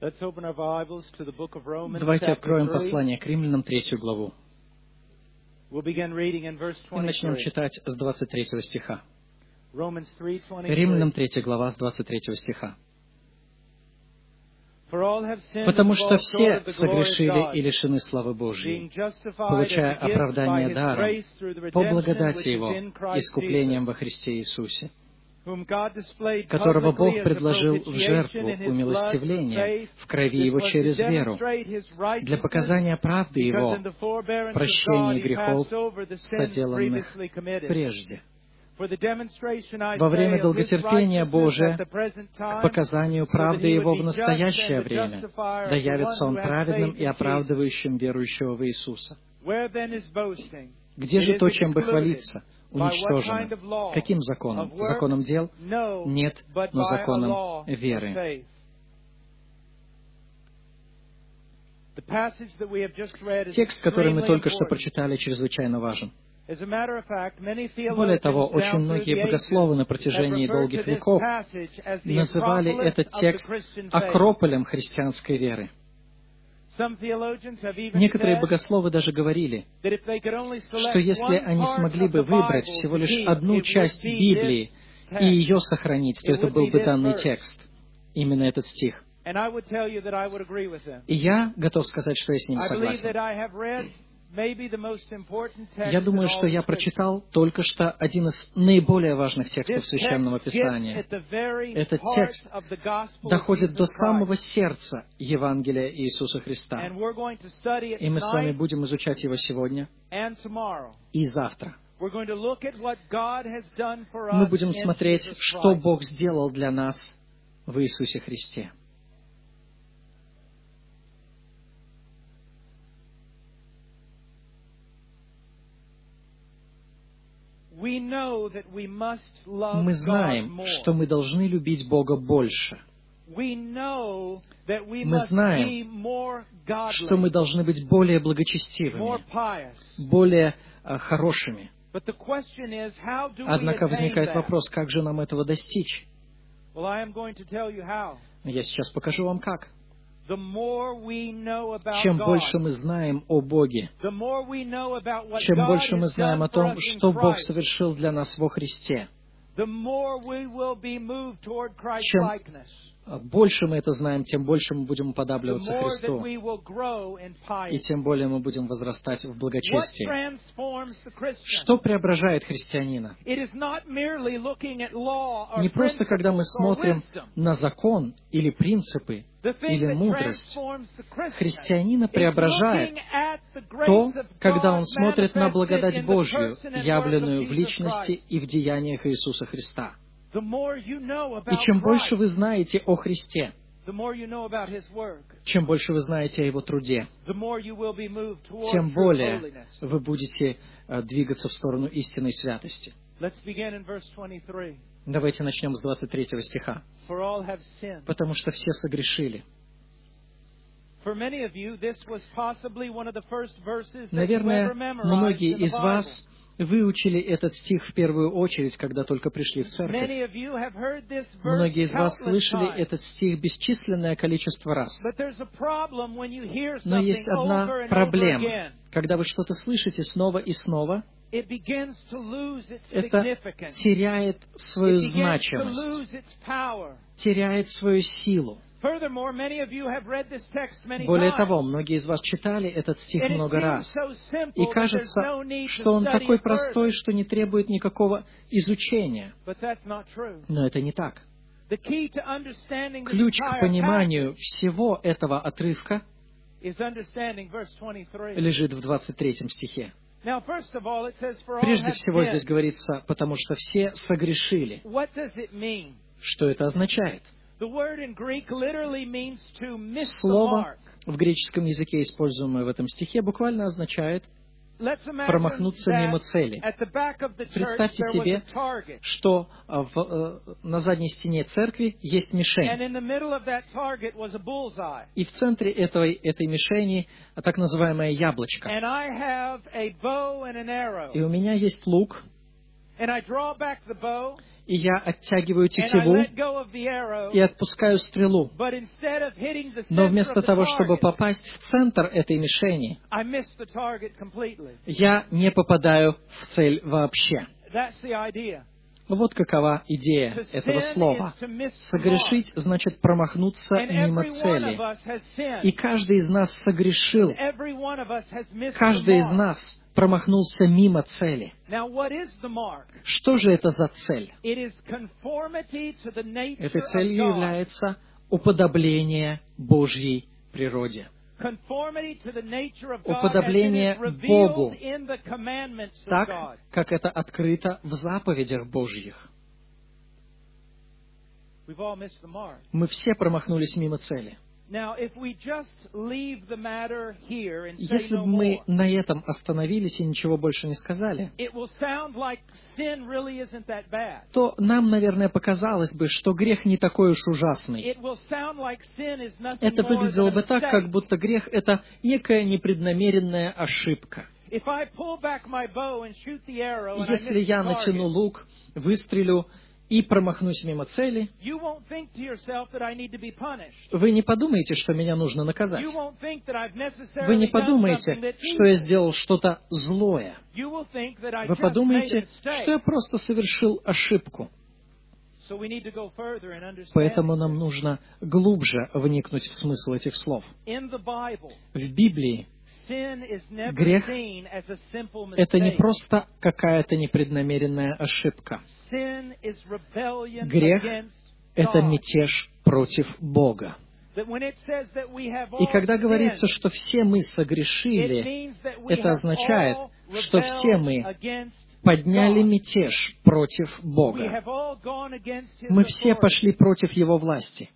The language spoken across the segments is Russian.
Давайте откроем послание к Римлянам, 3 главу. И начнем читать с 23 стиха. Римлянам 3 глава с 23 стиха. «Потому что все согрешили и лишены славы Божьей, получая оправдание даром по благодати Его, искуплением во Христе Иисусе, которого Бог предложил в жертву умилостивления в крови Его через веру, для показания правды Его в прощении грехов, соделанных прежде. Во время долготерпения Божия к показанию правды Его в настоящее время, да явится Он праведным и оправдывающим верующего в Иисуса. Где же то, чем бы хвалиться? Уничтожено. Каким законом? Законом дел? Нет, но законом веры». Текст, который мы только что прочитали, чрезвычайно важен. Более того, очень многие богословы на протяжении долгих веков называли этот текст акрополем христианской веры. Некоторые богословы даже говорили, что если они смогли бы выбрать всего лишь одну часть Библии и ее сохранить, то это был бы данный текст, именно этот стих. И я готов сказать, что я с ним согласен. Я думаю, что я прочитал только что один из наиболее важных текстов Священного Писания. Этот текст доходит до самого сердца Евангелия Иисуса Христа. И мы с вами будем изучать его сегодня и завтра. Мы будем смотреть, что Бог сделал для нас в Иисусе Христе. Мы знаем, что мы должны любить Бога больше. Мы знаем, что мы должны быть более благочестивыми, более хорошими. Однако возникает вопрос, как же нам этого достичь? Я сейчас покажу вам как. Чем больше мы знаем о Боге, чем больше мы знаем о том, что Бог совершил для нас во Христе, чем больше мы это знаем, тем больше мы будем уподабливаться Христу, и тем более мы будем возрастать в благочестии. Что преображает христианина? Не просто, когда мы смотрим на закон или принципы, или мудрость. Христианина преображает то, когда он смотрит на благодать Божью, явленную в личности и в деяниях Иисуса Христа. И чем больше вы знаете о Христе, чем больше вы знаете о Его труде, тем более вы будете двигаться в сторону истинной святости. Давайте начнем с 23 стиха. «Потому что все согрешили». Наверное, многие из вас выучили этот стих в первую очередь, когда только пришли в церковь. Многие из вас слышали этот стих бесчисленное количество раз. Но есть одна проблема. Когда вы что-то слышите снова и снова, это теряет свою значимость, теряет свою силу. Более того, многие из вас читали этот стих много раз, и кажется, что он такой простой, что не требует никакого изучения. Но это не так. Ключ к пониманию всего этого отрывка лежит в 23 стихе. Прежде всего здесь говорится, потому что все согрешили. Что это означает? Слово в греческом языке, используемое в этом стихе, буквально означает промахнуться мимо цели. Представьте себе, что на задней стене церкви есть мишень. И в центре этой мишени так называемое яблочко. И у меня есть лук и я оттягиваю тетиву и отпускаю стрелу. Но вместо того, чтобы попасть в центр этой мишени, я не попадаю в цель вообще. Вот какова идея этого слова. Согрешить значит промахнуться мимо цели. И каждый из нас согрешил. Каждый из нас промахнулся мимо цели. Что же это за цель? Этой целью является уподобление Божьей природе. Уподобление Богу, так, как это открыто в заповедях Божьих. Мы все промахнулись мимо цели. Если бы мы на этом остановились и ничего больше не сказали, то нам, наверное, показалось бы, что грех не такой уж ужасный. Это выглядело бы так, как будто грех — это некая непреднамеренная ошибка. Если я натяну лук, выстрелю и промахнусь мимо цели, вы не подумаете, что меня нужно наказать. Вы не подумаете, что я сделал что-то злое. Вы подумаете, что я просто совершил ошибку. Поэтому нам нужно глубже вникнуть в смысл этих слов. В Библии грех — это не просто какая-то непреднамеренная ошибка. Грех — это мятеж против Бога. И когда говорится, что все мы согрешили, это означает, что все мы подняли мятеж против Бога. Мы все пошли против Его власти.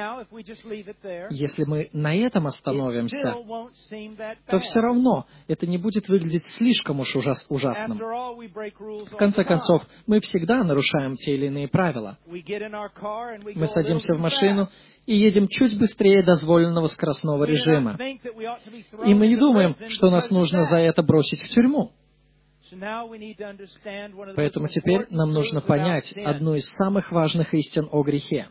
Если мы на этом остановимся, то все равно это не будет выглядеть слишком уж ужасным. В конце концов, мы всегда нарушаем те или иные правила. Мы садимся в машину и едем чуть быстрее дозволенного скоростного режима. И мы не думаем, что нас нужно за это бросить в тюрьму. Поэтому теперь нам нужно понять одну из самых важных истин о грехе.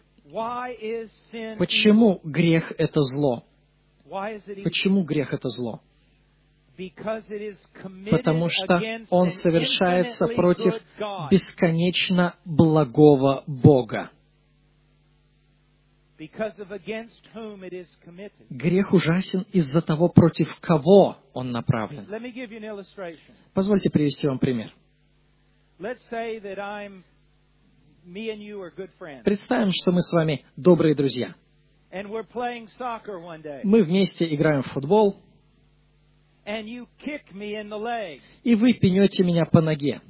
Почему грех — это зло? Почему грех — это зло? Потому что он совершается против бесконечно благого Бога. Грех ужасен из-за того, против кого он направлен. Позвольте привести вам пример. Представим, что мы с вами добрые друзья. Мы вместе играем в футбол, и вы пнете меня по ноге.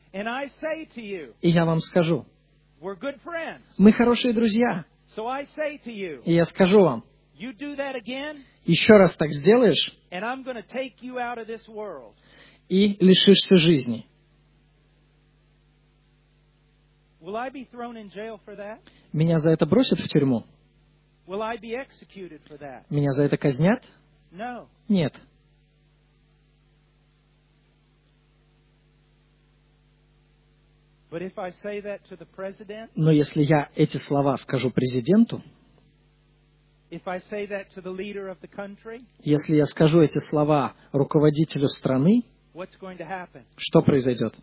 И я вам скажу: мы хорошие друзья. И я скажу вам: еще раз так сделаешь, и лишишься жизни. Меня за это бросят в тюрьму? Меня за это казнят? Нет. Но если я эти слова скажу президенту, если я скажу эти слова руководителю страны, что произойдет?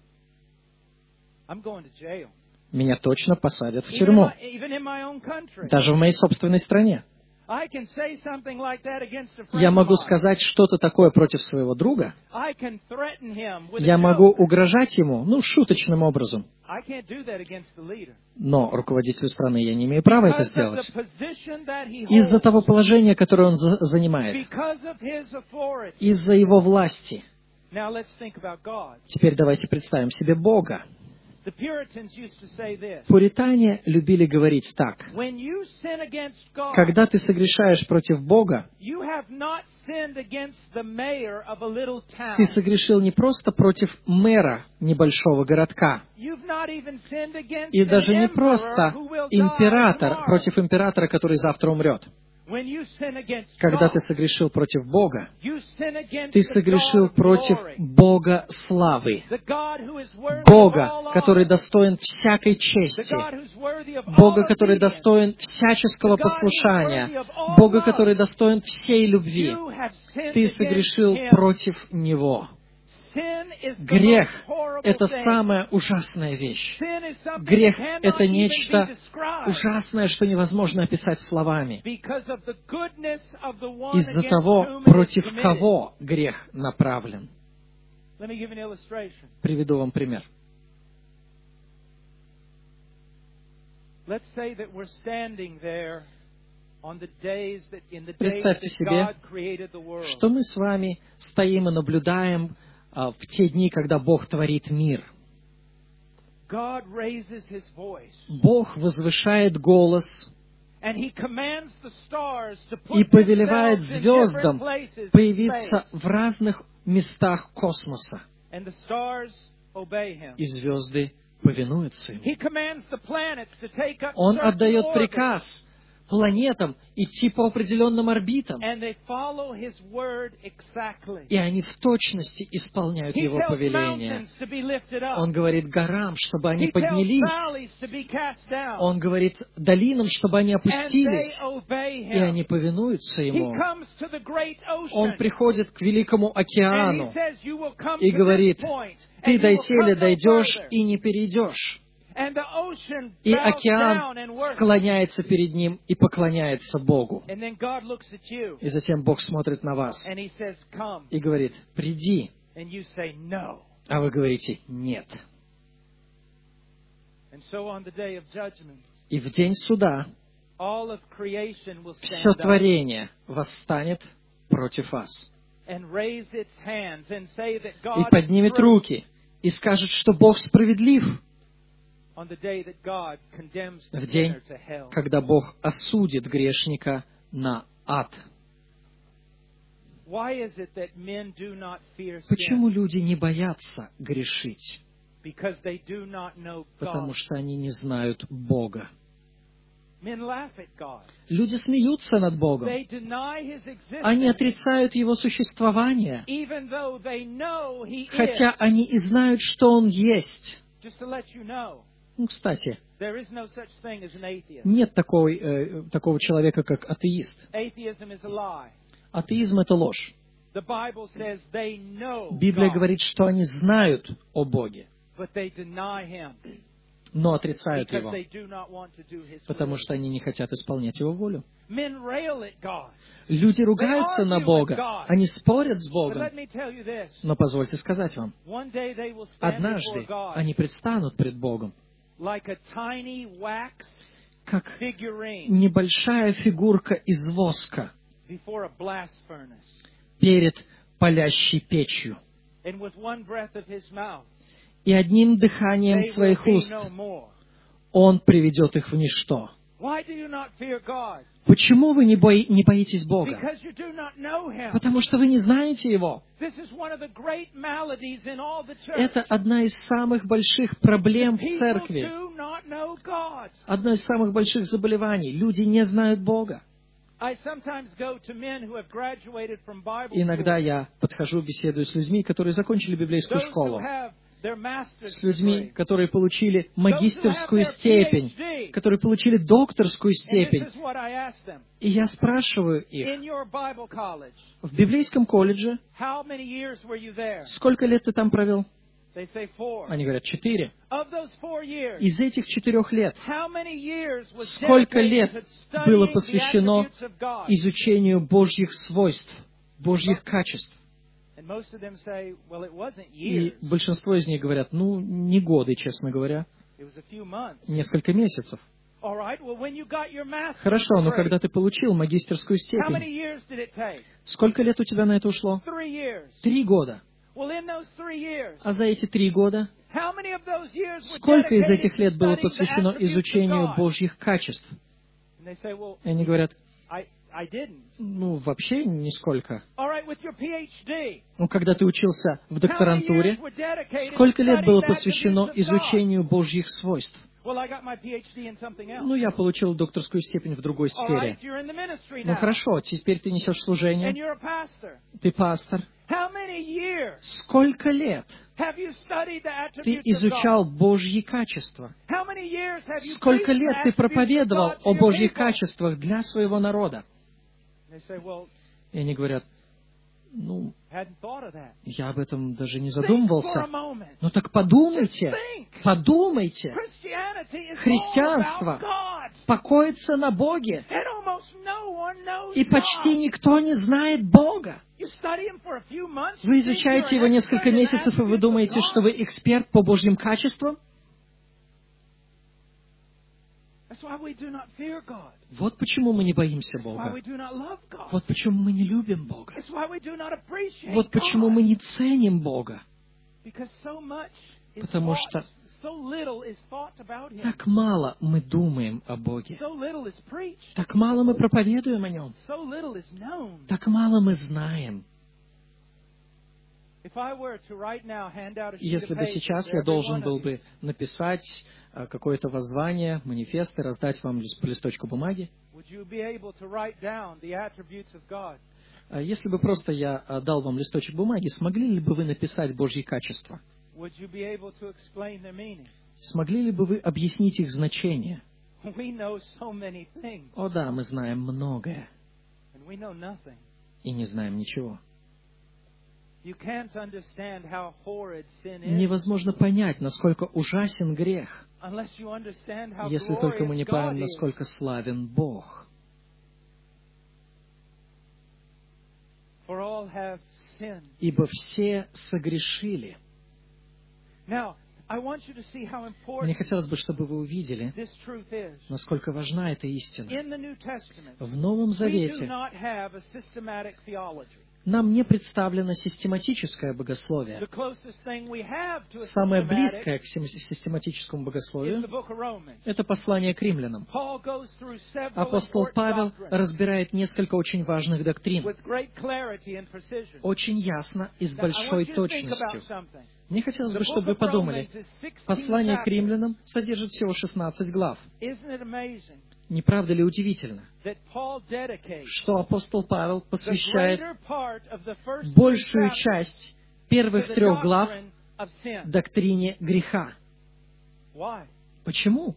Меня точно посадят в тюрьму. Даже в моей собственной стране. Я могу сказать что-то такое против своего друга. Я могу угрожать ему, шуточным образом. Но руководителю страны я не имею права это сделать. Из-за того положения, которое он занимает. Из-за его власти. Теперь давайте представим себе Бога. Пуритане любили говорить так: когда ты согрешаешь против Бога, ты согрешил не просто против мэра небольшого городка, и даже не просто против императора, который завтра умрет. Когда ты согрешил против Бога, ты согрешил против Бога славы, Бога, который достоин всякой чести, Бога, который достоин всяческого послушания, Бога, который достоин всей любви. Ты согрешил против Него. Грех — это самая ужасная вещь. Грех — это нечто ужасное, что невозможно описать словами. Из-за того, против кого грех направлен. Приведу вам пример. Представьте себе, что мы с вами стоим и наблюдаем в те дни, когда Бог творит мир. Бог возвышает голос и повелевает звездам появиться в разных местах космоса. И звезды повинуются Ему. Он отдает приказ планетам идти по определенным орбитам. И они в точности исполняют Его повеление. Он говорит горам, чтобы они поднялись. Он говорит долинам, чтобы они опустились. И они повинуются Ему. Он приходит к Великому океану и говорит: ты доселе дойдешь и не перейдешь. И океан склоняется перед ним и поклоняется Богу. И затем Бог смотрит на вас и говорит: приди. А вы говорите: нет. И в день суда все творение восстанет против вас. И поднимет руки и скажет, что Бог справедлив. В день, когда Бог осудит грешника на ад. Почему люди не боятся грешить? Потому что они не знают Бога. Люди смеются над Богом. Они отрицают Его существование, хотя они и знают, что Он есть. Кстати, нет такого человека, как атеист. Атеизм — это ложь. Библия говорит, что они знают о Боге, но отрицают Его, потому что они не хотят исполнять Его волю. Люди ругаются на Бога, они спорят с Богом. Но позвольте сказать вам, однажды они предстанут пред Богом, как небольшая фигурка из воска перед палящей печью. И одним дыханием своих уст Он приведет их в ничто. Почему вы не боитесь Бога? Потому что вы не знаете Его. Это одна из самых больших проблем в церкви. Одно из самых больших заболеваний. Люди не знают Бога. Иногда я подхожу, беседую с людьми, которые закончили библейскую школу. С людьми, которые получили магистерскую степень, которые получили докторскую степень. И я спрашиваю их: в библейском колледже сколько лет ты там провел? Они говорят: 4. Из этих 4 лет сколько лет было посвящено изучению Божьих свойств, Божьих качеств? И большинство из них говорят: не годы, честно говоря, несколько месяцев. Хорошо, но когда ты получил магистерскую степень, сколько лет у тебя на это ушло? 3 года. А за эти 3 года, сколько из этих лет было посвящено изучению Божьих качеств? И они говорят: вообще нисколько. Когда ты учился в докторантуре, сколько лет было посвящено изучению Божьих свойств? Ну, я получил докторскую степень в другой сфере. Ну, хорошо, теперь ты несешь служение, ты пастор. Сколько лет ты изучал Божьи качества? Сколько лет ты проповедовал о Божьих качествах для своего народа? И они говорят, ну, я об этом даже не задумывался. Ну так подумайте, подумайте. Христианство покоится на Боге. И почти никто не знает Бога. Вы изучаете Его несколько месяцев, и вы думаете, что вы эксперт по Божьим качествам? Вот почему мы не боимся Бога. Вот почему мы не любим Бога. Вот почему мы не ценим Бога. Потому что так мало мы думаем о Боге. Так мало мы проповедуем о Нем. Так мало мы знаем. Если бы сейчас я должен был бы написать какое-то воззвание, манифест и раздать вам по листочку бумаги, если бы просто я дал вам листочек бумаги, смогли ли бы вы написать Божьи качества? Смогли ли бы вы объяснить их значение? О да, мы знаем многое и не знаем ничего. Невозможно понять, насколько ужасен грех, если только мы не поймем, насколько славен Бог. Ибо все согрешили. Мне хотелось бы, чтобы вы увидели, насколько важна эта истина. В Новом Завете нам не представлено систематическое богословие. Самое близкое к систематическому богословию — это послание к римлянам. Апостол Павел разбирает несколько очень важных доктрин, очень ясно и с большой точностью. Мне хотелось бы, чтобы вы подумали, послание к римлянам содержит всего 16 глав. Не правда ли удивительно, что апостол Павел посвящает большую часть первых 3 глав доктрине греха? Почему?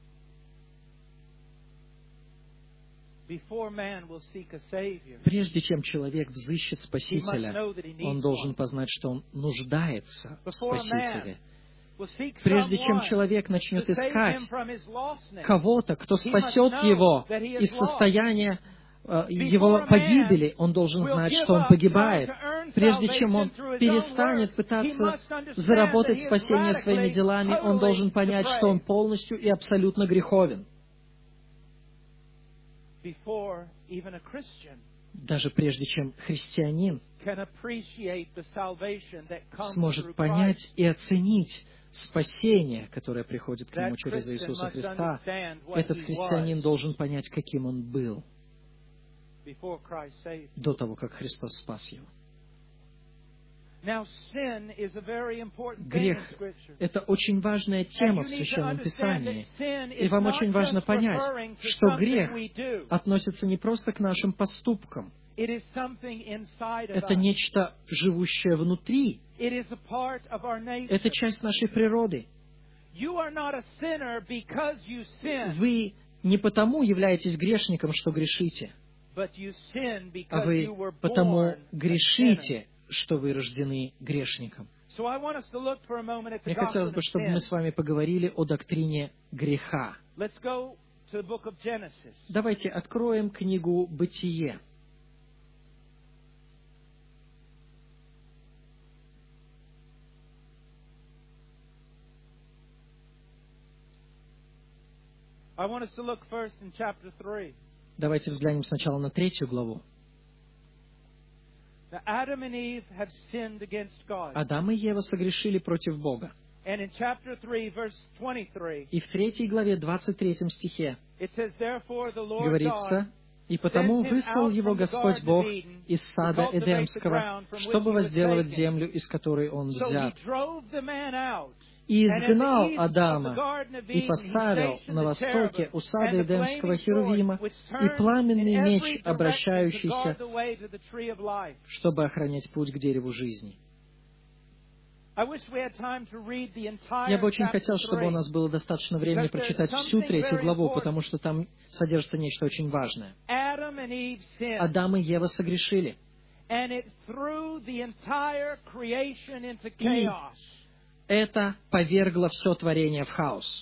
Прежде чем человек взыщет Спасителя, он должен познать, что он нуждается в Спасителе. Прежде чем человек начнет искать кого-то, кто спасет его из состояния его погибели, он должен знать, что он погибает. Прежде чем он перестанет пытаться заработать спасение своими делами, он должен понять, что он полностью и абсолютно греховен. Даже прежде чем христианин сможет понять и оценить спасение, которое приходит к нему через Иисуса Христа, этот христианин должен понять, каким он был до того, как Христос спас его. Грех — это очень важная тема в Священном Писании. И вам очень важно понять, что грех относится не просто к нашим поступкам. Это нечто, живущее внутри. Это часть нашей природы. Вы не потому являетесь грешником, что грешите, а вы потому грешите, что вы рождены грешником. Мне хотелось бы, чтобы мы с вами поговорили о доктрине греха. Давайте откроем книгу «Бытие». Давайте взглянем сначала на 3 главу. Адам и Ева согрешили против Бога. И в 3 главе 23 стихе говорится: «И потому выслал его Господь Бог из сада Эдемского, чтобы возделывать землю, из которой он взят. и изгнал Адама, и поставил на востоке у сада Эдемского Херувима и пламенный меч, обращающийся, чтобы охранять путь к дереву жизни. Я бы очень хотел, чтобы у нас было достаточно времени прочитать всю 3 главу, потому что там содержится нечто очень важное. Адам и Ева согрешили. И это повергло все творение в хаос.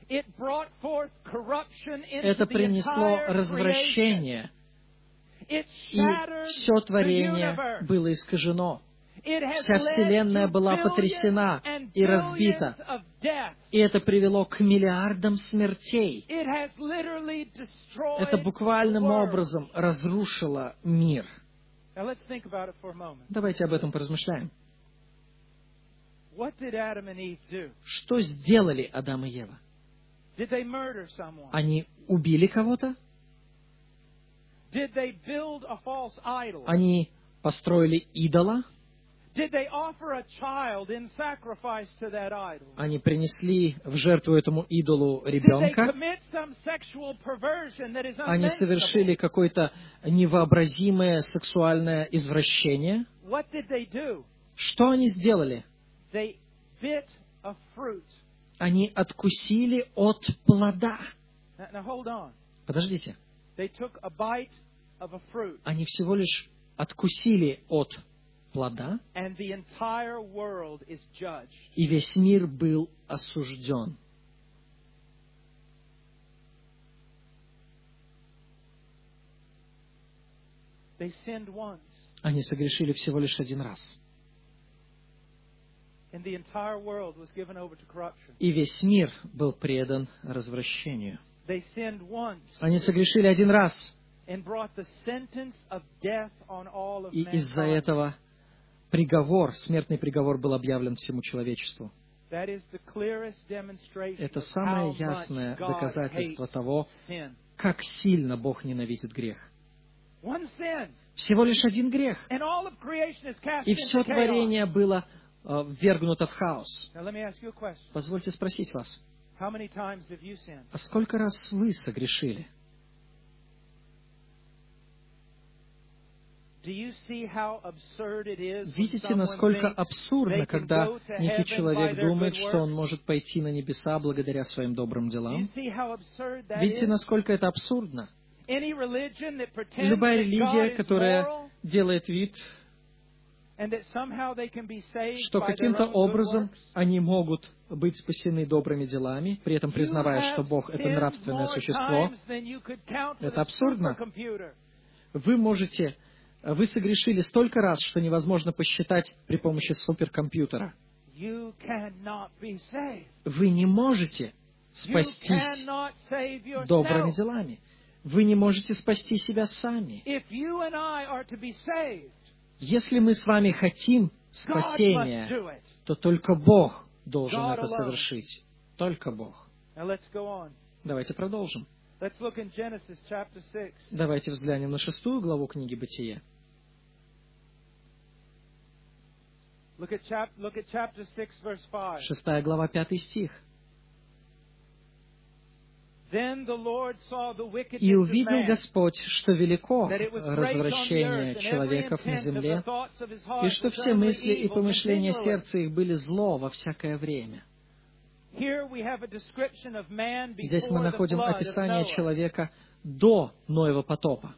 Это принесло развращение, и все творение было искажено. Вся Вселенная была потрясена и разбита. И это привело к миллиардам смертей. Это буквальным образом разрушило мир. Давайте об этом поразмышляем. Что сделали Адам и Ева? Они убили кого-то? Они построили идола? Они принесли в жертву этому идолу ребенка? Они совершили какое-то невообразимое сексуальное извращение? Что они сделали? Они откусили от плода. Подождите. Они всего лишь откусили от плода, и весь мир был осужден. Они согрешили всего лишь один раз. И весь мир был предан развращению. Они согрешили один раз, и из-за этого смертный приговор был объявлен всему человечеству. Это самое ясное доказательство того, как сильно Бог ненавидит грех. Всего лишь один грех, и все творение было ввергнуто в хаос. Позвольте спросить вас, а сколько раз вы согрешили? Видите, насколько абсурдно, когда некий человек думает, что он может пойти на небеса благодаря своим добрым делам? Видите, насколько это абсурдно? Любая религия, которая делает вид, что каким-то образом они могут быть спасены добрыми делами, при этом признавая, что Бог — это нравственное существо, это абсурдно. Вы согрешили столько раз, что невозможно посчитать при помощи суперкомпьютера. Вы не можете спастись добрыми делами. Вы не можете спасти себя сами. Если мы с вами хотим спасения, то только Бог должен это совершить. Только Бог. Давайте продолжим. Давайте взглянем на 6 главу книги Бытия. 6 глава, 5 стих. «И увидел Господь, что велико развращение человеков на земле, и что все мысли и помышления сердца их были зло во всякое время». Здесь мы находим описание человека до Ноева потопа.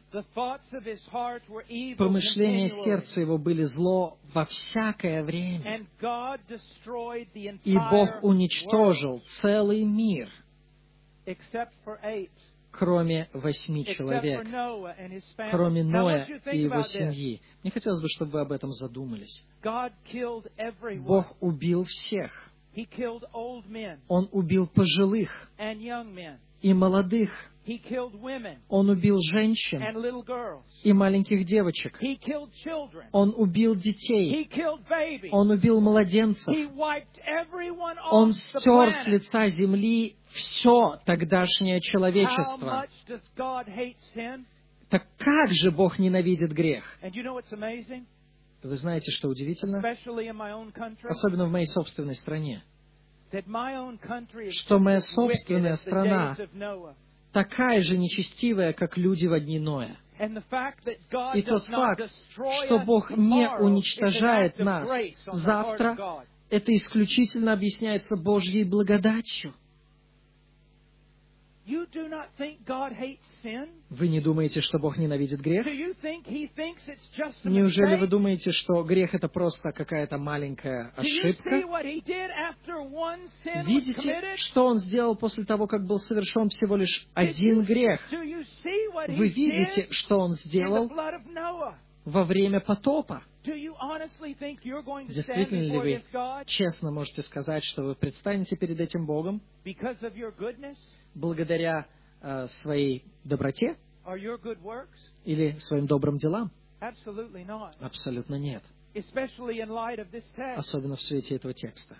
Помышления сердца его были зло во всякое время. И Бог уничтожил целый мир, кроме 8 человек, кроме Ноя и его семьи. Мне хотелось бы, чтобы вы об этом задумались. Бог убил всех. Он убил пожилых и молодых. Он убил женщин и маленьких девочек. Он убил детей. Он убил младенцев. Он стер с лица земли все тогдашнее человечество. Так как же Бог ненавидит грех? Вы знаете, что удивительно? Особенно в моей собственной стране. что моя собственная страна такая же нечестивая, как люди в дни Ноя. И тот факт, что Бог не уничтожает нас завтра, это исключительно объясняется Божьей благодатью. Вы не думаете, что Бог ненавидит грех? Неужели вы думаете, что грех — это просто какая-то маленькая ошибка? Видите, что Он сделал после того, как был совершен всего лишь один грех? Вы видите, что Он сделал во время потопа? Действительно ли вы честно можете сказать, что вы предстанете перед этим Богом благодаря своей доброте или своим добрым делам? Абсолютно нет. Особенно в свете этого текста.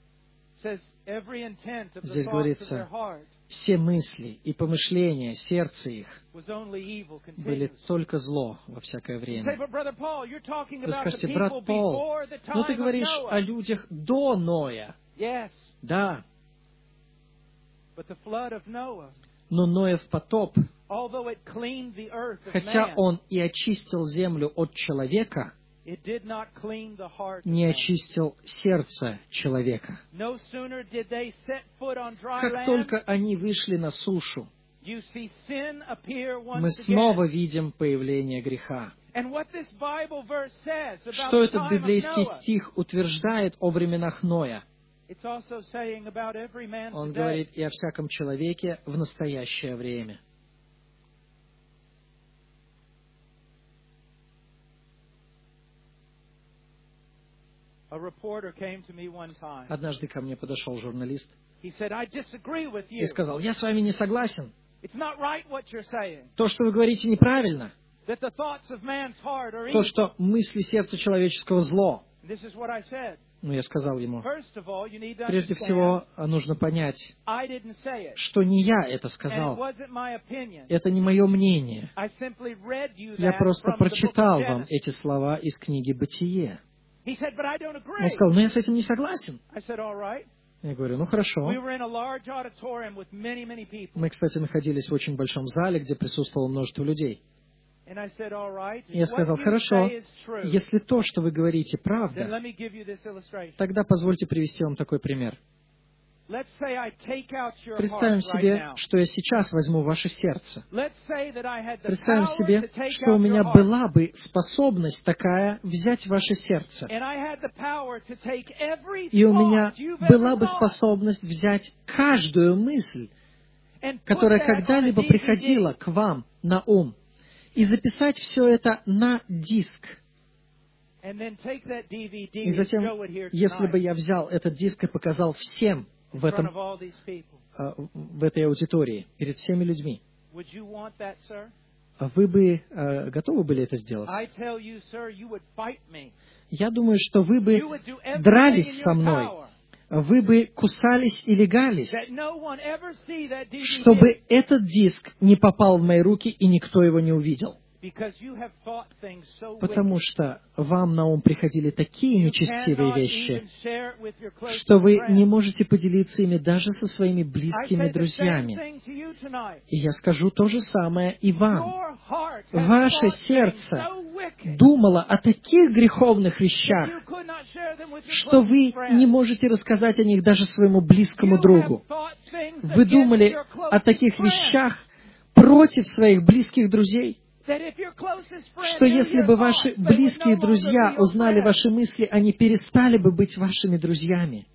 Здесь говорится, все мысли и помышления сердца их были только зло во всякое время. Вы скажете, брат Пол, ну ты говоришь о людях до Ноя. Да. Но Ноев потоп, хотя он и очистил землю от человека, не очистил сердце человека. Как только они вышли на сушу, мы снова видим появление греха. Что этот библейский стих утверждает о временах Ноя? Он говорит и о всяком человеке в настоящее время. Однажды ко мне подошел журналист и сказал, я с вами не согласен. То, что вы говорите, неправильно. То, что мысли сердца человеческого зло. Но я сказал ему, прежде всего, нужно понять, что не я это сказал. Это не мое мнение. Я просто прочитал вам эти слова из книги «Бытие». Он сказал, но я с этим не согласен. Я говорю, ну хорошо. Мы, кстати, находились в очень большом зале, где присутствовало множество людей. Я сказал, хорошо, если то, что вы говорите, правда, тогда позвольте привести вам такой пример. Представим себе, что я сейчас возьму ваше сердце. Представим себе, что у меня была бы способность такая взять ваше сердце. И у меня была бы способность взять каждую мысль, которая когда-либо приходила к вам на ум, и записать все это на диск. И затем, если бы я взял этот диск и показал всем в этой аудитории, перед всеми людьми, вы бы готовы были это сделать? Я думаю, что вы бы дрались со мной, вы бы кусались и легались, чтобы этот диск не попал в мои руки и никто его не увидел. Потому что вам на ум приходили такие нечестивые вещи, что вы не можете поделиться ими даже со своими близкими друзьями. И я скажу то же самое и вам. Ваше сердце думало о таких греховных вещах, что вы не можете рассказать о них даже своему близкому другу. Вы думали о таких вещах против своих близких друзей, что если бы ваши близкие друзья узнали ваши мысли, они перестали бы быть вашими друзьями.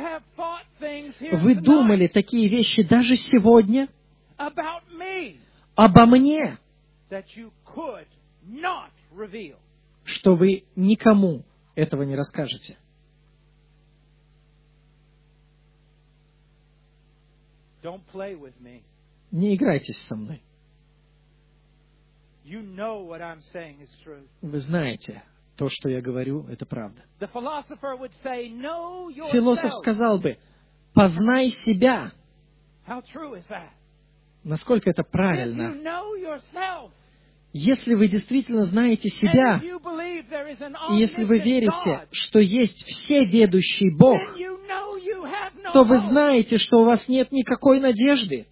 Вы думали такие вещи даже сегодня обо мне, что вы никому этого не расскажете. Не играйтесь со мной. Вы знаете, то, что я говорю, это правда. Философ сказал бы, познай себя. Насколько это правильно? Если вы действительно знаете себя, и если вы верите, что есть всеведущий Бог, то вы знаете, что у вас нет никакой надежды.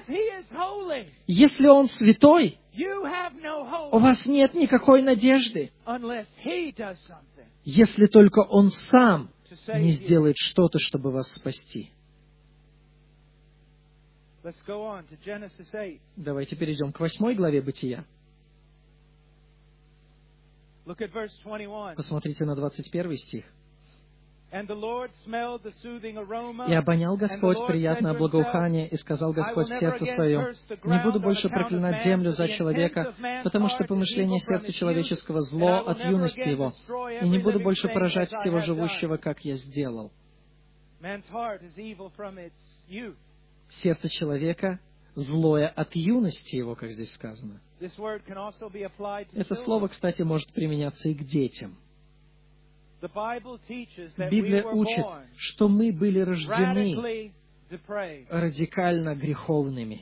Если Он святой, у вас нет никакой надежды, если только Он сам не сделает что-то, чтобы вас спасти. Давайте перейдем к 8 главе Бытия. Посмотрите на 21 стих. «И обонял Господь приятное благоухание, и сказал Господь в сердце своем, не буду больше проклинать землю за человека, потому что помышление сердца человеческого зло от юности его, и не буду больше поражать всего живущего, как я сделал». Сердце человека злое от юности его, как здесь сказано. Это слово, кстати, может применяться и к детям. Библия учит, что мы были рождены радикально греховными.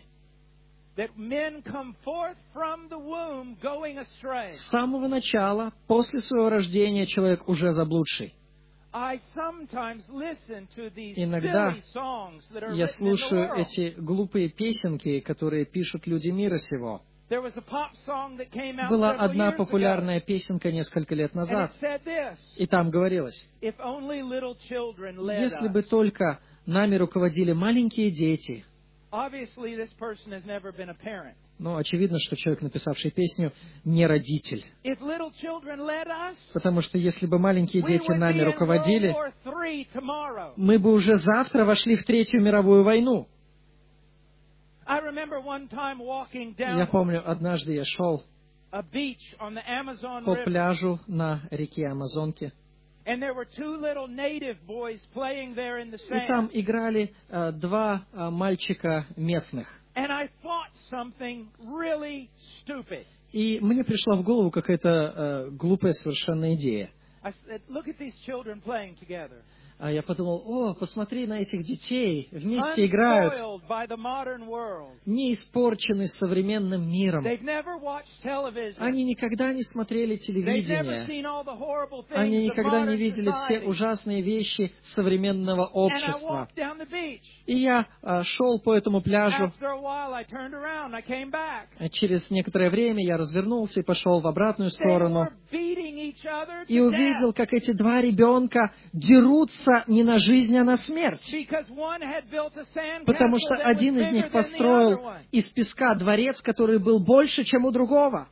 С самого начала, после своего рождения, человек уже заблудший. Иногда я слушаю эти глупые песенки, которые пишут люди мира сего. Была одна популярная песенка несколько лет назад, и там говорилось: если бы только нами руководили маленькие дети. Ну, очевидно, что человек, написавший песню, не родитель. Потому что если бы маленькие дети нами руководили, мы бы уже завтра вошли в Третью мировую войну. Я помню, однажды я шел по пляжу на реке Амазонке, и там играли два мальчика местных. И мне пришла в голову какая-то глупая совершенно идея. Я подумал: посмотри на этих детей, вместе играют, не испорчены современным миром. Они никогда не смотрели телевидение, они никогда не видели все ужасные вещи современного общества. И я шел по этому пляжу. Через некоторое время я развернулся и пошел в обратную сторону. И увидел, как эти два ребенка дерутся не на жизнь, а на смерть. Потому что один из них построил из песка дворец, который был больше, чем у другого.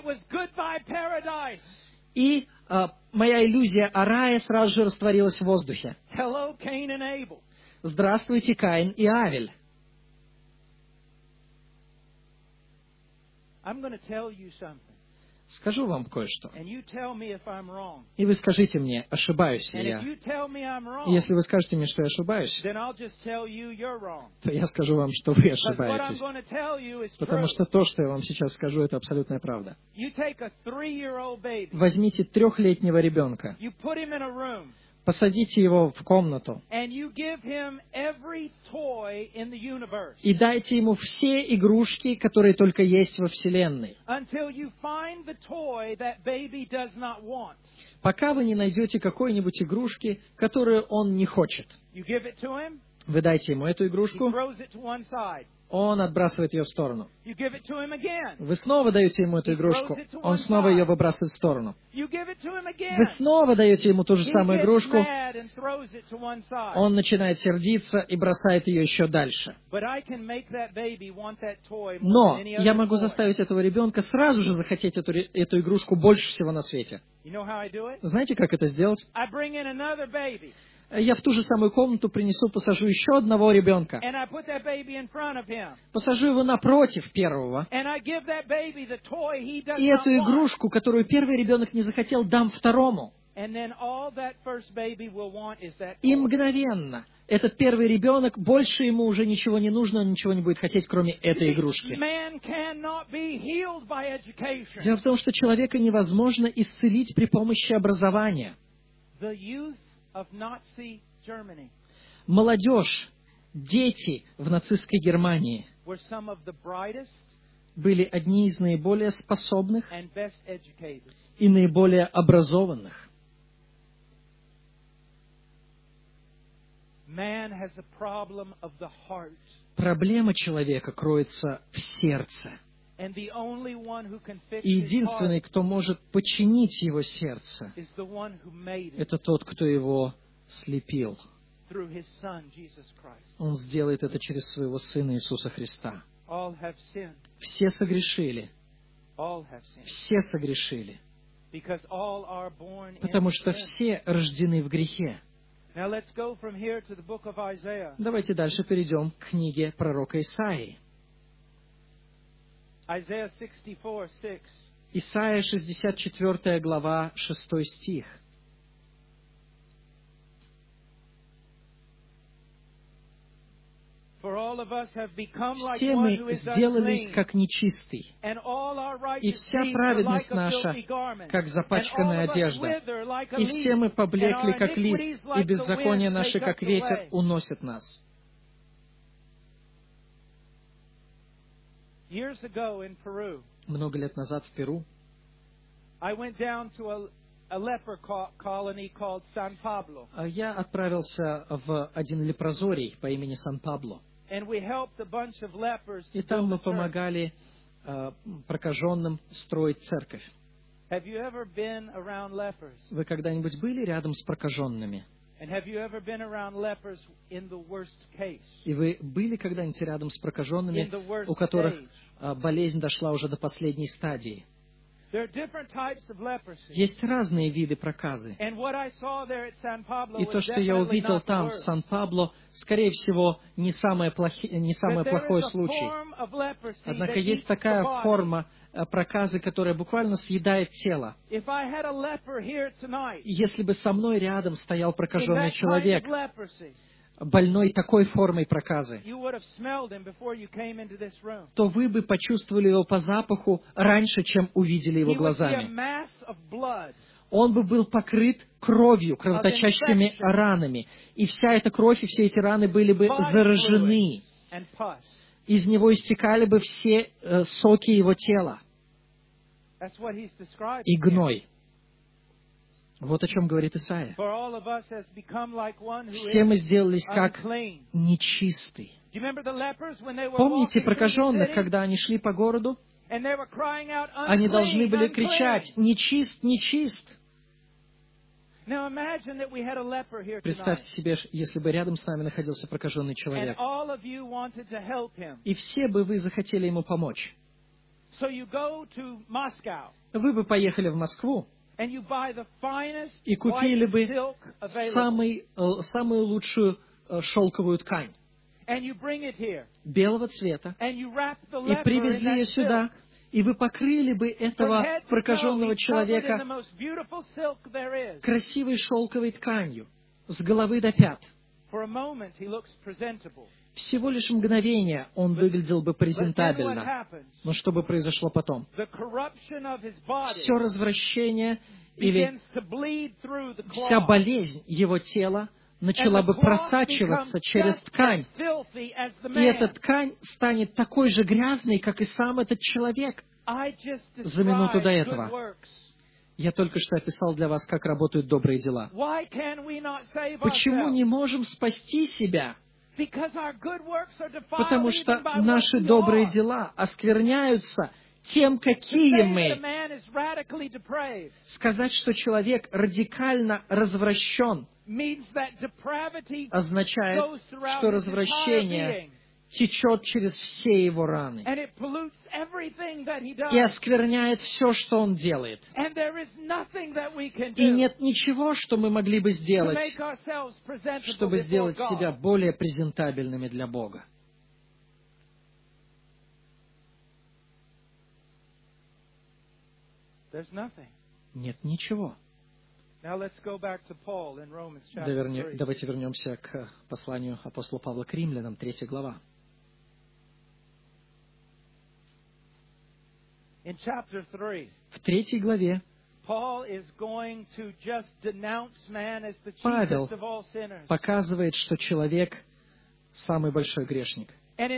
И моя иллюзия о рае сразу же растворилась в воздухе. Здравствуйте, Каин и Авель. Скажу вам кое-что. И вы скажите мне, ошибаюсь ли я. И если вы скажете мне, что я ошибаюсь, то я скажу вам, что вы ошибаетесь. Потому что то, что я вам сейчас скажу, это абсолютная правда. Возьмите 3-летнего ребенка, посадите его в комнату и дайте ему все игрушки, которые только есть во Вселенной, пока вы не найдете какой-нибудь игрушки, которую он не хочет. Вы дайте ему эту игрушку, он отбрасывает ее в сторону. Вы снова даете ему эту игрушку, он снова ее выбрасывает в сторону. Вы снова даете ему ту же самую игрушку, он начинает сердиться и бросает ее еще дальше. Но я могу заставить этого ребенка сразу же захотеть эту игрушку больше всего на свете. Знаете, как это сделать? Я в ту же самую комнату посажу еще одного ребенка. Посажу его напротив первого. И эту игрушку, которую первый ребенок не захотел, дам второму. И мгновенно этот первый ребенок, больше ему уже ничего не нужно, он ничего не будет хотеть, кроме этой игрушки. Дело в том, что человека невозможно исцелить при помощи образования. Молодежь, дети в нацистской Германии были одни из наиболее способных и наиболее образованных. Проблема человека кроется в сердце. И единственный, кто может починить его сердце, это тот, кто его слепил. Он сделает это через своего Сына Иисуса Христа. Все согрешили. Все согрешили. Потому что все рождены в грехе. Давайте дальше перейдем к книге пророка Исаии. Исайя 64 глава, 6 стих. Все мы сделались как нечистый, и вся праведность наша, как запачканная одежда, и все мы поблекли, как лист, и беззаконие наше, как ветер, уносит нас. Много лет назад в Перу я отправился в один лепрозорий по имени Сан-Пабло. И там мы помогали прокаженным строить церковь. Вы когда-нибудь были рядом с прокаженными? И вы были когда-нибудь рядом с прокаженными, у которых болезнь дошла уже до последней стадии? Есть разные виды проказы. И то, что я увидел там, в Сан-Пабло, скорее всего, не самый плохой случай. Однако есть такая форма проказы, которая буквально съедает тело. И если бы со мной рядом стоял прокаженный человек, больной такой формой проказы, то вы бы почувствовали его по запаху раньше, чем увидели его глазами. Он бы был покрыт кровью, кровоточащими ранами. И вся эта кровь и все эти раны были бы заражены. Из него истекали бы все соки его тела и гной. Вот о чем говорит Исайя. Все мы сделались как нечистый. Помните прокаженных, когда они шли по городу? Они должны были кричать: «Нечист, нечист!» Представьте себе, если бы рядом с нами находился прокаженный человек, и все бы вы захотели ему помочь. Вы бы поехали в Москву и купили бы самую лучшую шелковую ткань белого цвета и привезли ее сюда, и вы покрыли бы этого прокаженного человека красивой шелковой тканью с головы до пят. Всего лишь мгновение он выглядел бы презентабельно. Но что бы произошло потом? Все развращение или вся болезнь его тела начала бы просачиваться через ткань. И эта ткань станет такой же грязной, как и сам этот человек за минуту до этого. Я только что описал для вас, как работают добрые дела. Почему не можем спасти себя? Потому что наши добрые дела оскверняются тем, какие мы. Сказать, что человек радикально развращен, означает, что развращение течет через все его раны и оскверняет все, что он делает. И нет ничего, что мы могли бы сделать, чтобы сделать себя более презентабельными для Бога. Нет ничего. Давайте вернемся к посланию апостола Павла к римлянам, 3 глава. В 3 главе Павел показывает, что человек самый большой грешник. И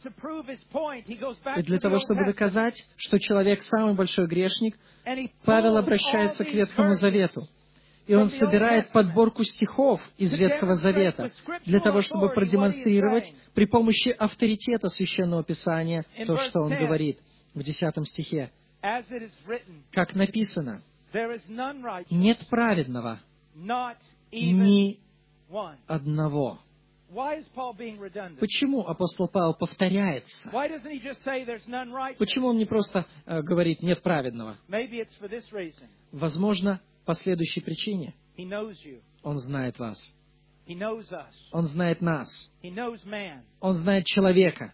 для того, чтобы доказать, что человек самый большой грешник, Павел обращается к Ветхому Завету. И он собирает подборку стихов из Ветхого Завета для того, чтобы продемонстрировать при помощи авторитета Священного Писания то, что он говорит в 10 стихе. Как написано, нет праведного, ни одного. Почему апостол Павел повторяется? Почему он не просто говорит «нет праведного»? Возможно, по следующей причине. Он знает вас. Он знает нас. Он знает человека.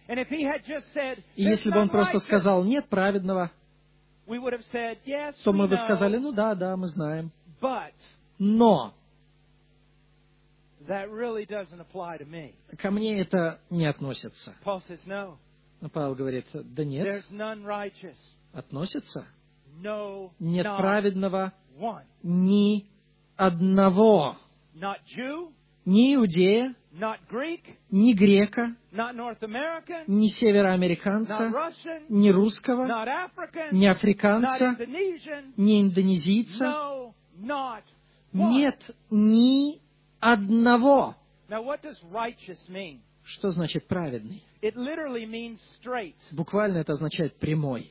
И если бы он просто сказал «нет праведного», то мы бы сказали «ну да, мы знаем». Но ко мне это не относится. Но Павел говорит, да нет, относится. Нет праведного ни одного. Ни иудея, ни грека, ни североамериканца, ни русского, ни африканца, ни индонезийца. Нет ни одного. Что значит праведный? Буквально это означает прямой.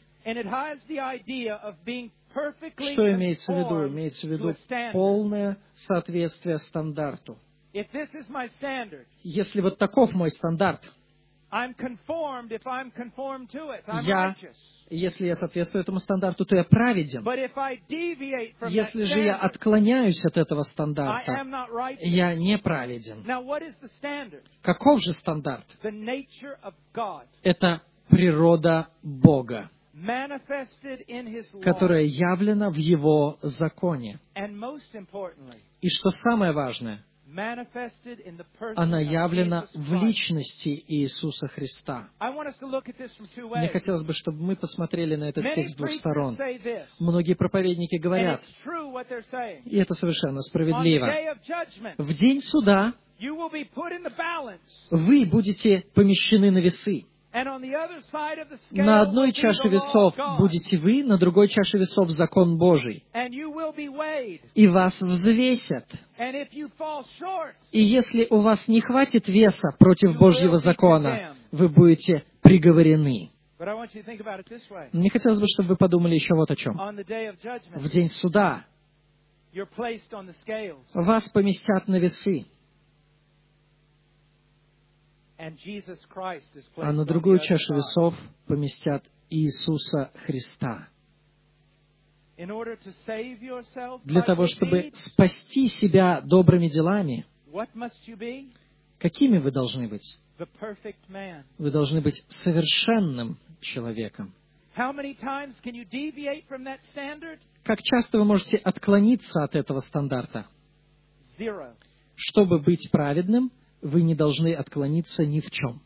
Что имеется в виду? Имеется в виду полное соответствие стандарту. Если вот таков мой стандарт, если я соответствую этому стандарту, то я праведен. Если же я отклоняюсь от этого стандарта, я не праведен. Каков же стандарт? Это природа Бога, которая явлена в Его законе. И что самое важное, она явлена в личности Иисуса Христа. Мне хотелось бы, чтобы мы посмотрели на этот текст с двух сторон. Многие проповедники говорят, и это совершенно справедливо, в день суда вы будете помещены на весы. На одной чаше весов будете вы, на другой чаше весов закон Божий. И вас взвесят. И если у вас не хватит веса против Божьего закона, вы будете приговорены. Мне хотелось бы, чтобы вы подумали еще вот о чем. В день суда вас поместят на весы. А на другую чашу весов поместят Иисуса Христа. Для того, чтобы спасти себя добрыми делами, какими вы должны быть? Вы должны быть совершенным человеком. Как часто вы можете отклониться от этого стандарта? Чтобы быть праведным, вы не должны отклониться ни в чем.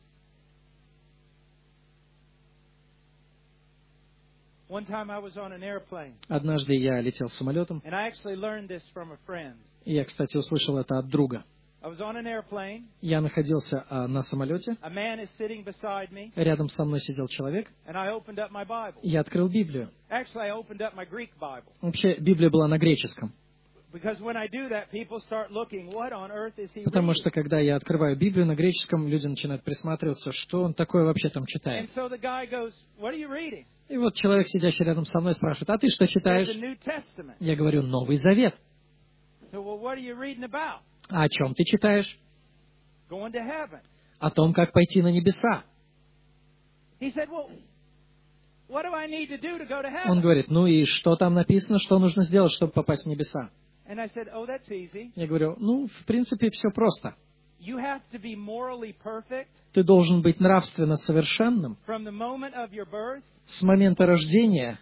Однажды я летел самолетом, и я, кстати, услышал это от друга. Я находился на самолете, рядом со мной сидел человек, я открыл Библию. Вообще, Библия была на греческом. Потому что, когда я открываю Библию на греческом, люди начинают присматриваться, что он такое вообще там читает. И вот человек, сидящий рядом со мной, спрашивает, а ты что читаешь? Я говорю, Новый Завет. А о чем ты читаешь? О том, как пойти на небеса. Он говорит, ну и что там написано, что нужно сделать, чтобы попасть в небеса? Я говорю, ну, в принципе, все просто. Ты должен быть нравственно совершенным с момента рождения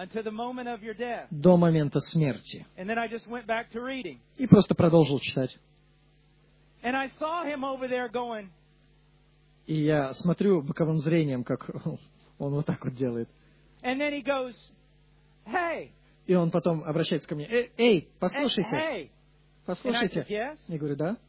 до момента смерти. И просто продолжил читать. И я смотрю боковым зрением, как он вот так вот делает. И он потом обращается ко мне. Эй, послушайте. Послушайте. Я говорю, да.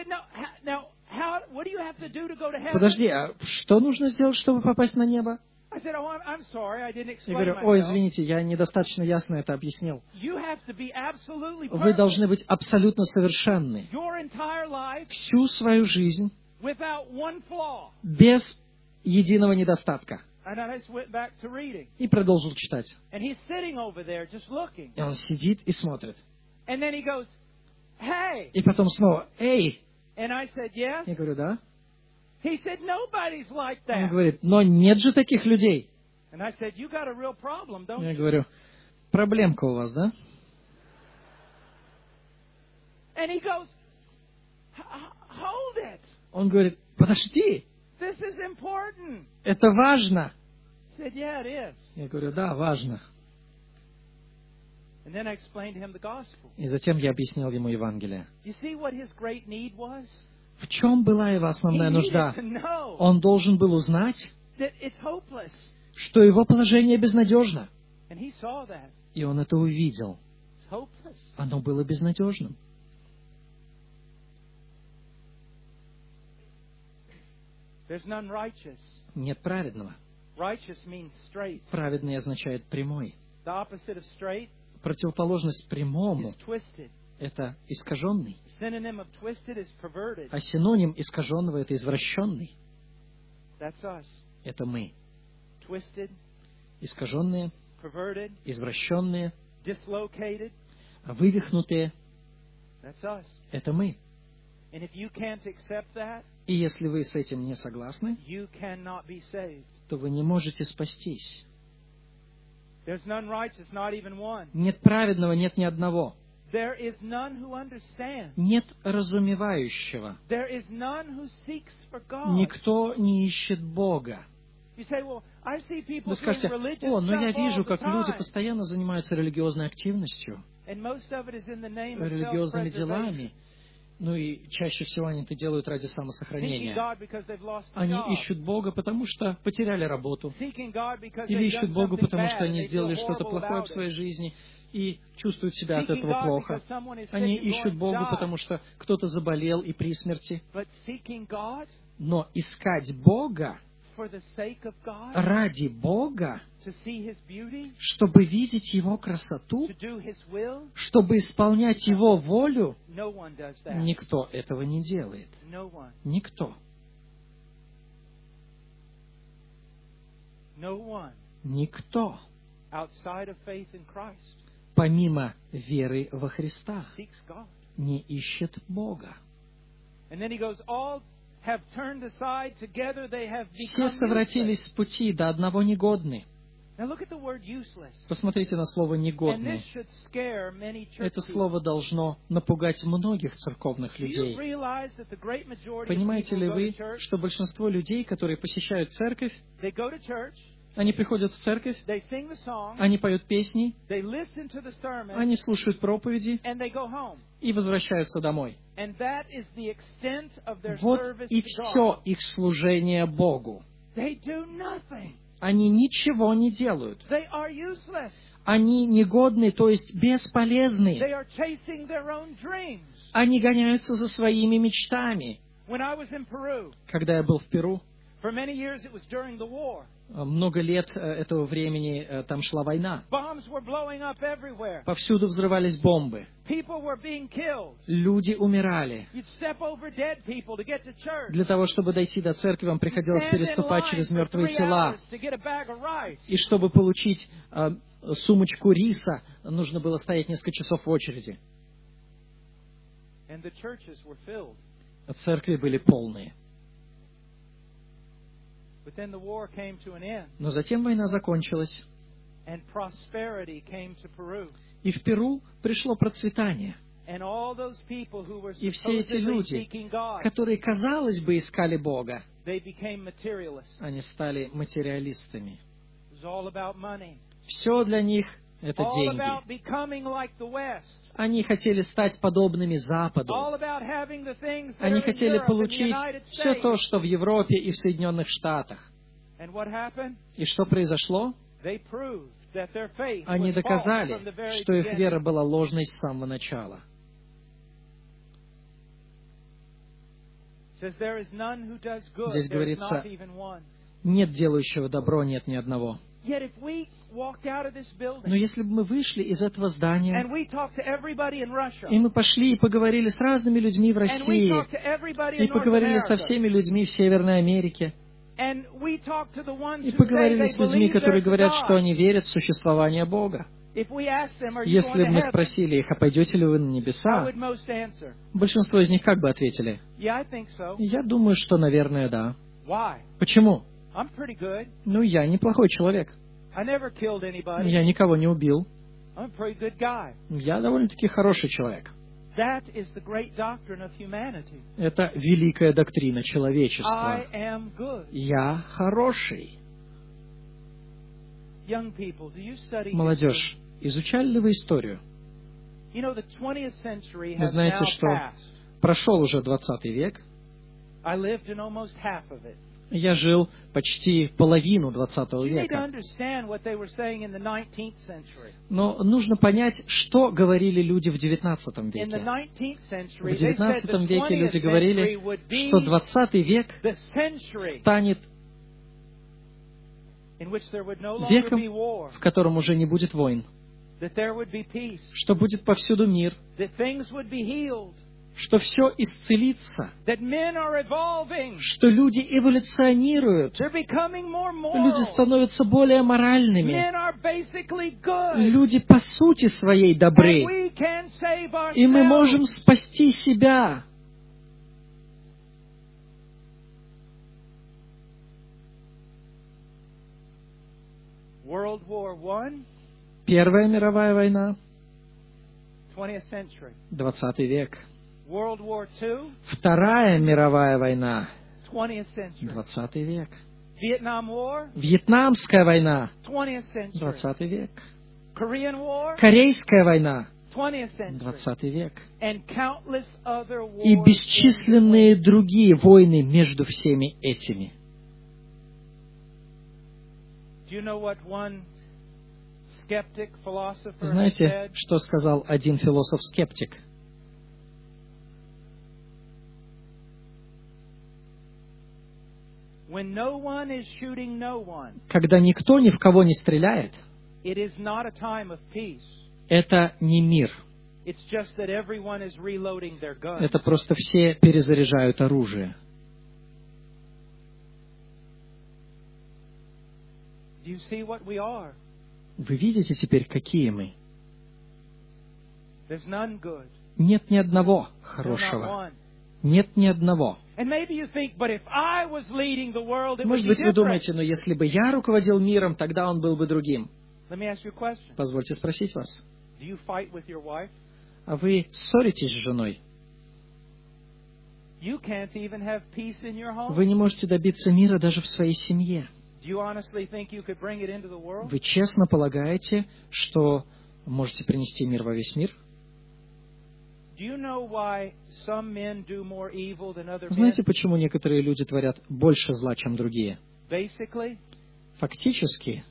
Подожди, а что нужно сделать, чтобы попасть на небо? said, "Oh, I'm sorry, I didn't Я explain говорю, ой, myself." извините, я недостаточно ясно это объяснил. You have to be absolutely Вы perfect должны быть абсолютно совершенны. your entire life Всю свою жизнь without one flaw. без единого недостатка. And I just went back to reading. И продолжил читать. And he's sitting over there just looking. И он сидит и смотрит. And then he goes, "Hey." И потом снова, эй! And I said, "Yes." Я говорю, да? He said, "Nobody's like Он that." говорит, но нет же таких людей. And I said, "You got a real problem, don't Я you?" говорю, проблемка у вас, да? And he goes, "Hold it. Он говорит, подожди, This is important." это важно. I said, "Yeah, it is." Я говорю, да, важно. And then I explained to him the gospel. И затем я объяснил ему Евангелие. You see what his great need was? В чем была его He основная needed нужда? to know Он должен был узнать, that it's hopeless. что его положение безнадежно. And he saw that. И он это увидел. It's hopeless. Оно было безнадежным. There's none righteous. Нет праведного. Righteous means straight. Праведный означает прямой. The opposite of straight Противоположность прямому is twisted. — это искаженный. Synonym of twisted is perverted. А синоним искаженного — это извращенный. That's us. Это мы. Twisted, Искаженные, perverted, извращенные, dislocated. вывихнутые That's us. — это мы. And if you can't accept that, И если вы с этим не согласны, you cannot be saved. то вы не можете спастись. There's none righteous, not even one. Нет праведного, нет ни одного. There is none who understands. Нет разумевающего. There is none who seeks for God. Никто не ищет Бога. You say, well, I see people Вы doing скажете, religious о, но я stuff all вижу, the как люди time. постоянно занимаются религиозной активностью, And most of it is in the name of религиозными self-preservation. делами. Ну и чаще всего они это делают ради Seeking самосохранения. God because they've lost a Они job. ищут Бога, потому что потеряли работу. Seeking God because Или they've done ищут Бога, something потому bad что and они they feel сделали что-то horrible плохое about в своей it. жизни и чувствуют себя от Seeking этого God плохо. because someone is sick Они and ищут going to Бога, die. потому что кто-то заболел и при смерти. But seeking God Но искать Бога for the sake of God, ради Бога, to see His beauty, чтобы видеть Его красоту, to do His will, чтобы исполнять Его волю, no one does that. никто этого не делает. No one. Никто. No one Никто, outside of faith in Christ помимо веры во Христа, seeks God. не ищет Бога. And then he goes, all have turned aside, together they have Все become совратились useless. с пути, до одного негодны. Now look at the word useless. Посмотрите на слово And this «негодны». should scare many church Это people. слово должно напугать многих церковных Do you людей. realize that the great majority of Понимаете people ли go вы, to church, что большинство людей, которые посещают церковь, they go to church, они приходят в церковь, they sing the song, они поют песни, they listen to the sermon, они слушают проповеди and they go home. и возвращаются домой. And that is the extent of their Вот service и to все God. их служение Богу. They do nothing. Они ничего не делают. They are useless. Они негодны, то есть They бесполезны. are chasing their own dreams. Они гоняются за своими мечтами. When I was in Peru, Когда я был в Перу, for many years it was during the war. много лет этого времени там шла война. Bombs were blowing up everywhere. Повсюду взрывались бомбы. People were being killed. Люди умирали. You'd step over dead people to get to church. Для того, чтобы дойти до церкви, вам приходилось Stand in переступать line через for мертвые 3 тела. hours to get a bag of rice. И чтобы получить сумочку риса, нужно было стоять несколько часов в очереди. And the churches were filled. Церкви были полные. But then the war came to an end, Но затем война закончилась, and prosperity came to Peru. и в Перу пришло процветание. And all those people who were И все эти supposedly люди, seeking God, которые, казалось бы, искали Бога, they became materialists. они стали материалистами. It was all about money. Все для них — это All деньги. about becoming like the West. Они хотели стать подобными Западу. All about having the things that Они are in хотели Europe and the получить United все States. то, что в Европе и в Соединенных Штатах. And what happened? И что произошло? They proved that their faith Они was false from the доказали, very что их beginning. вера была ложной с самого начала. It says there is none who does good. Здесь There is говорится, not even one. Нет делающего добро, нет ни одного. Но если бы мы вышли из этого здания, и мы пошли и поговорили с разными людьми в России, и поговорили со всеми людьми в Северной Америке, и поговорили с людьми, которые говорят, что они верят в существование Бога. Если бы мы спросили их, а пойдете ли вы на небеса, большинство из них как бы ответили? Я думаю, что, наверное, да. Почему? Ну, я неплохой человек. Я никого не убил. Я довольно-таки хороший человек. Это великая доктрина человечества. Я хороший. Молодежь, изучали ли вы историю? Вы знаете, что прошел уже 20 век. Я жил почти половину 20 века. Но нужно понять, что говорили люди в 19 веке. В 19 веке люди говорили, что 20 век станет веком, в котором уже не будет войн, что будет повсюду мир, что все исцелится, что люди эволюционируют, люди становятся более моральными, люди по сути своей добры, и мы можем спасти себя. Первая мировая война, 20 век. Вторая мировая война, 20 век. Вьетнамская война, 20 век. Корейская война, 20 век. И бесчисленные другие войны между всеми этими. Знаете, что сказал один философ-скептик? Когда никто ни в кого не стреляет, это не мир. Это просто все перезаряжают оружие. Вы видите теперь, какие мы? Нет ни одного хорошего. Нет ни одного. Может быть, вы думаете, но если бы я руководил миром, тогда он был бы другим. Позвольте спросить вас. А вы ссоритесь с женой? Вы не можете добиться мира даже в своей семье. Вы честно полагаете, что можете принести мир во весь мир? Знаете, почему некоторые люди творят больше зла, чем другие? Фактически,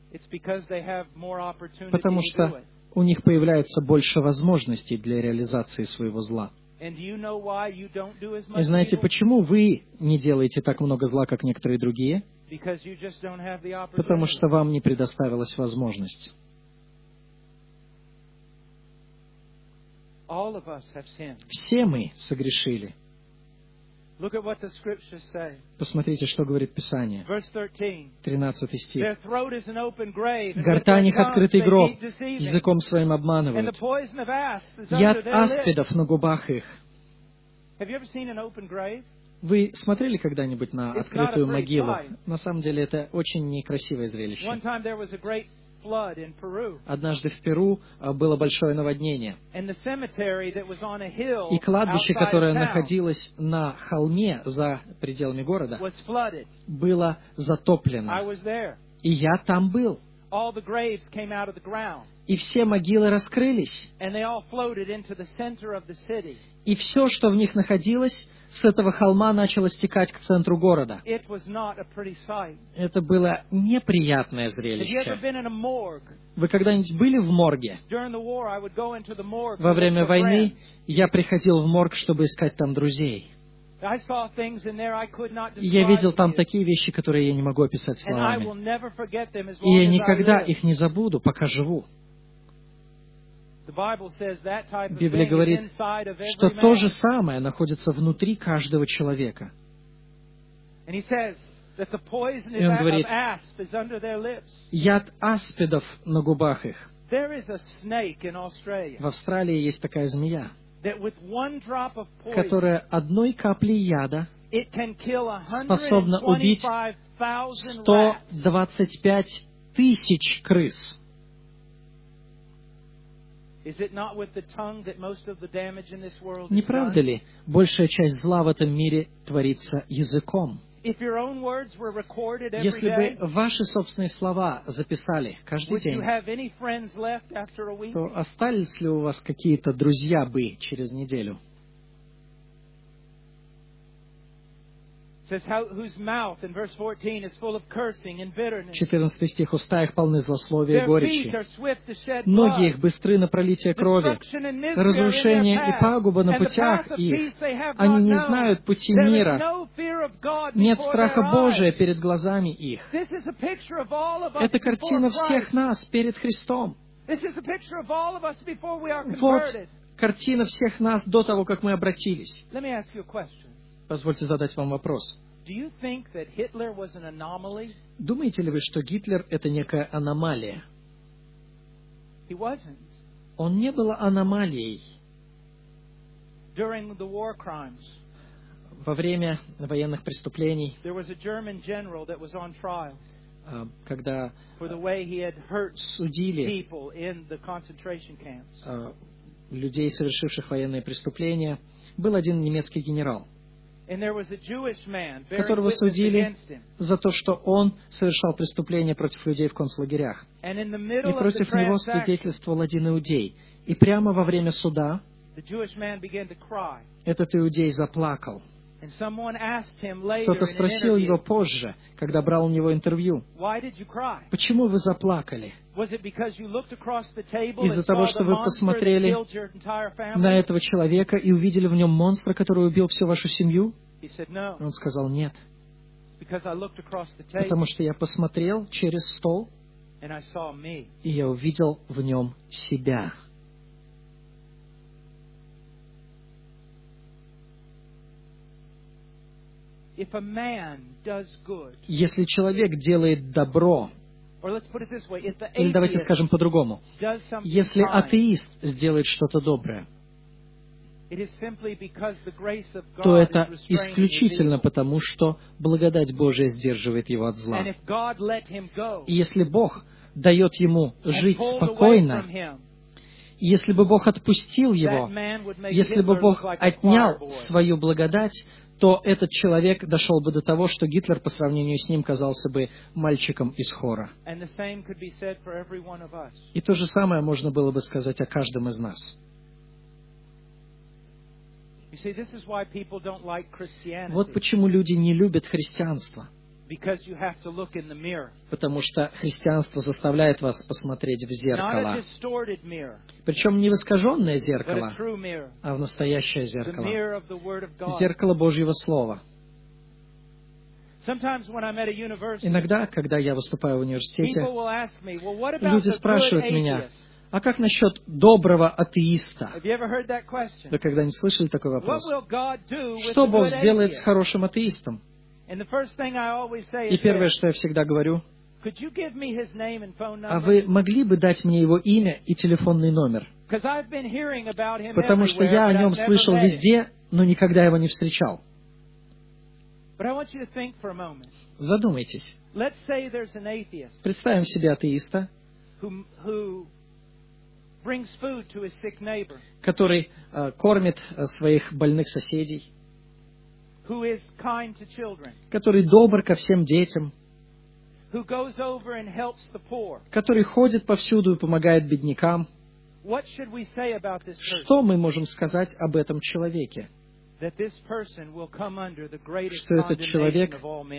потому что у них появляется больше возможностей для реализации своего зла. И знаете, почему вы не делаете так много зла, как некоторые другие? Потому что вам не предоставилась возможность. Все мы согрешили. Посмотрите, что говорит Писание. 13 стих. «Гортань их открытый гроб, языком своим обманывают. Яд аспидов на губах их». Вы смотрели когда-нибудь на открытую могилу? На самом деле, это очень некрасивое зрелище. Однажды в Перу было большое наводнение. И кладбище, которое находилось на холме за пределами города, было затоплено. И я там был. И все могилы раскрылись. И все, что в них находилось, с этого холма начало стекать к центру города. Это было неприятное зрелище. Вы когда-нибудь были в морге? Во время войны я приходил в морг, чтобы искать там друзей. I saw things in there I could not И я describe видел to там you. такие вещи, которые я не могу описать And I will словами. never forget them as И я long as I никогда live. их не забуду, пока живу. The Bible says that type of Библия thing is говорит, inside of что every то же man. самое находится внутри каждого человека. And he says that the poison И он of говорит, asp is under their lips. яд аспидов на губах их. There is a snake in Australia В Австралии есть такая змея, that with one drop of poison, которая одной каплей яда it can kill способна убить 125,000 rats. 125 тысяч крыс. Is it not with the tongue that most of the damage in this world Не is правда done? ли, большая часть зла в этом мире творится языком? If your own words were recorded every Если day, бы ваши собственные слова записали каждый would you день, have any friends left after a week? то остались ли у вас какие-то друзья бы через неделю? It says whose mouth in verse 14 is full of cursing and bitterness. 14 стих. «Уста их полны злословия и Their feet горечи. are swift to shed Ноги blood. их быстры на пролитие крови. Destruction and misery are in Разрушение their и path. пагуба на And the путях path of их. peace they have Они not не known. знают пути There is мира. no fear of God Нет before страха their Божия eyes. перед глазами их». This is a picture of all of us Это before картина всех Christ. нас перед Христом. This is a picture of all of us before we are Вот converted. картина всех нас до того, как мы обратились. Let me ask you a question. Позвольте задать вам вопрос. Do you think that Hitler was an anomaly? Думаете ли вы, что Гитлер — это некая аномалия? He wasn't. Он не был аномалией. During the war crimes, Во время военных преступлений, there was a German general that was on trial когда for the way he had hurt судили people in the concentration camps. людей, совершивших военные преступления, был один немецкий генерал, And there was a Jewish man bearing которого witness судили against him. за то, что он совершал преступления против людей в концлагерях. And in the И middle of the против него transaction, свидетельствовал один иудей. И прямо во время суда the Jewish man began to cry. этот иудей заплакал. And someone asked him later Кто-то in an спросил его interview, позже, когда брал у него интервью, why did you cry? почему вы заплакали? Was it because you looked across the table Из-за and того, saw что the вы monster that посмотрели killed your entire на family? этого человека и увидели в нем монстра, который убил всю вашу семью? He said, no, Он сказал, нет, it's because I looked across the потому table что я посмотрел через стол, and I saw me. и я увидел в нем себя. If a man does good, Если человек делает добро, or let's put it this way, if the или давайте atheist скажем по-другому, does something если kind, атеист сделает что-то доброе, it is simply because the grace of то God это is restraining his исключительно evil. потому, что благодать Божия сдерживает его от зла. And if God let him go И если Бог дает ему and жить pulled away спокойно, from him, и если бы Бог отпустил that его, man would make если бы Hitler Бог look like a отнял choir boy. свою благодать, то этот человек дошел бы до того, что Гитлер по сравнению с ним казался бы мальчиком из хора. And the same could be said for every one of us. И то же самое можно было бы сказать о каждом из нас. You see, this is why people don't like Christianity. Вот почему люди не любят христианство. Because you have to look in the mirror. Потому что христианство заставляет вас посмотреть в Not a зеркало. distorted mirror, Причем не в искаженное but a зеркало, true mirror. а в настоящее The зеркало. mirror of the Word of God. Зеркало Божьего Слова. Sometimes when I'm at a university, Иногда, когда я выступаю в университете, people will ask me, well, what about люди the good спрашивают меня, atheist? а как насчет доброго атеиста? Have you ever heard that question? Вы когда-нибудь слышали такой What вопрос? will God do with Что the Бог good сделает с atheist? хорошим атеистом? And the first thing I always say И is первое, this, что я всегда говорю, could you give me his name and phone а number? вы могли бы дать мне его имя и телефонный номер? Because I've been hearing about him Потому что everywhere, я о but нем I've never слышал met him. везде, но никогда его не встречал. But I want you to think for a moment. Задумайтесь. Let's say there's an atheist Представим себе атеиста, who brings food to his sick neighbor, который кормит своих больных соседей, who is kind to children, который добр ко всем детям, who goes over and helps the poor. который ходит повсюду и помогает беднякам. What should we say about this person? Что мы можем сказать об этом человеке? That this person will come under the greatest Что этот condemnation человек of all men.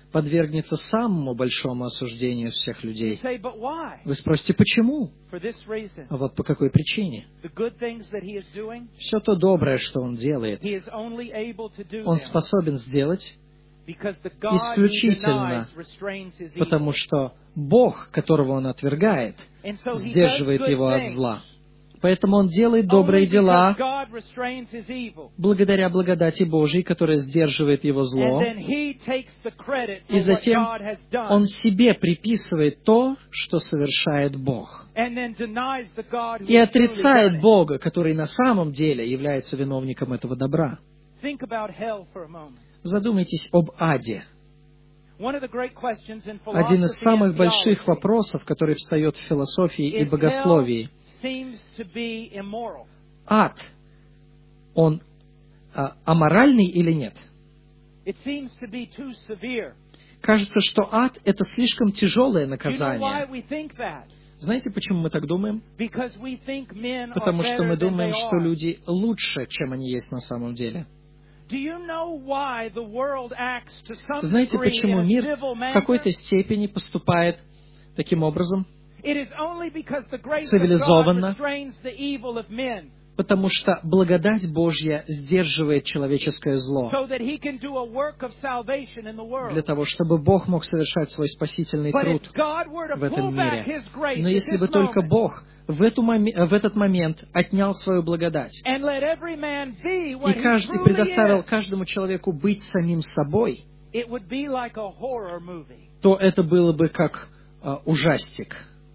подвергнется самому большому осуждению из всех You людей. say, but why? Вы спросите, почему? For this reason. А вот по какой причине? The good things that he is doing, Все то доброе, что он делает, he is only able to do он them способен сделать, because the God he исключительно denies restrains his evil. потому что Бог, которого он отвергает, And so he does сдерживает good его от things зла. Поэтому он делает добрые only because дела God restrains his evil. благодаря благодати Божьей, которая сдерживает его зло. And then he takes the credit И for what затем God has done. он себе приписывает то, что совершает Бог. And then denies the God who И has truly done отрицает it. Бога, который на самом деле является виновником этого добра. Think about hell for a moment. Задумайтесь об аде. One of the great questions in Один из philosophy самых and больших theology вопросов, который встает в философии и is богословии. hell seems to be immoral. Ад, он аморальный или нет? It seems to be too severe. Кажется, что ад — это слишком тяжелое Do you know why наказание. we think that? Знаете, почему мы так думаем? Because we think men are Потому что мы better than думаем, they что are. люди лучше, чем они есть на самом деле. Do you know why the world acts to some Знаете, degree почему in a мир civil в manner? какой-то степени поступает таким образом? It is only because the grace of God Цивилизованно. restrains the evil of men, Потому что благодать Божья сдерживает человеческое зло so that He can do a work of salvation in the для world. того, чтобы Бог мог совершать свой спасительный But труд if God were to в этом pull back мире. His grace Но at если бы this только moment Бог в этот момент отнял свою благодать, and let every man be и what he каждый truly предоставил is, каждому человеку быть самим собой, it would be like a horror movie. то это было бы как ужастик.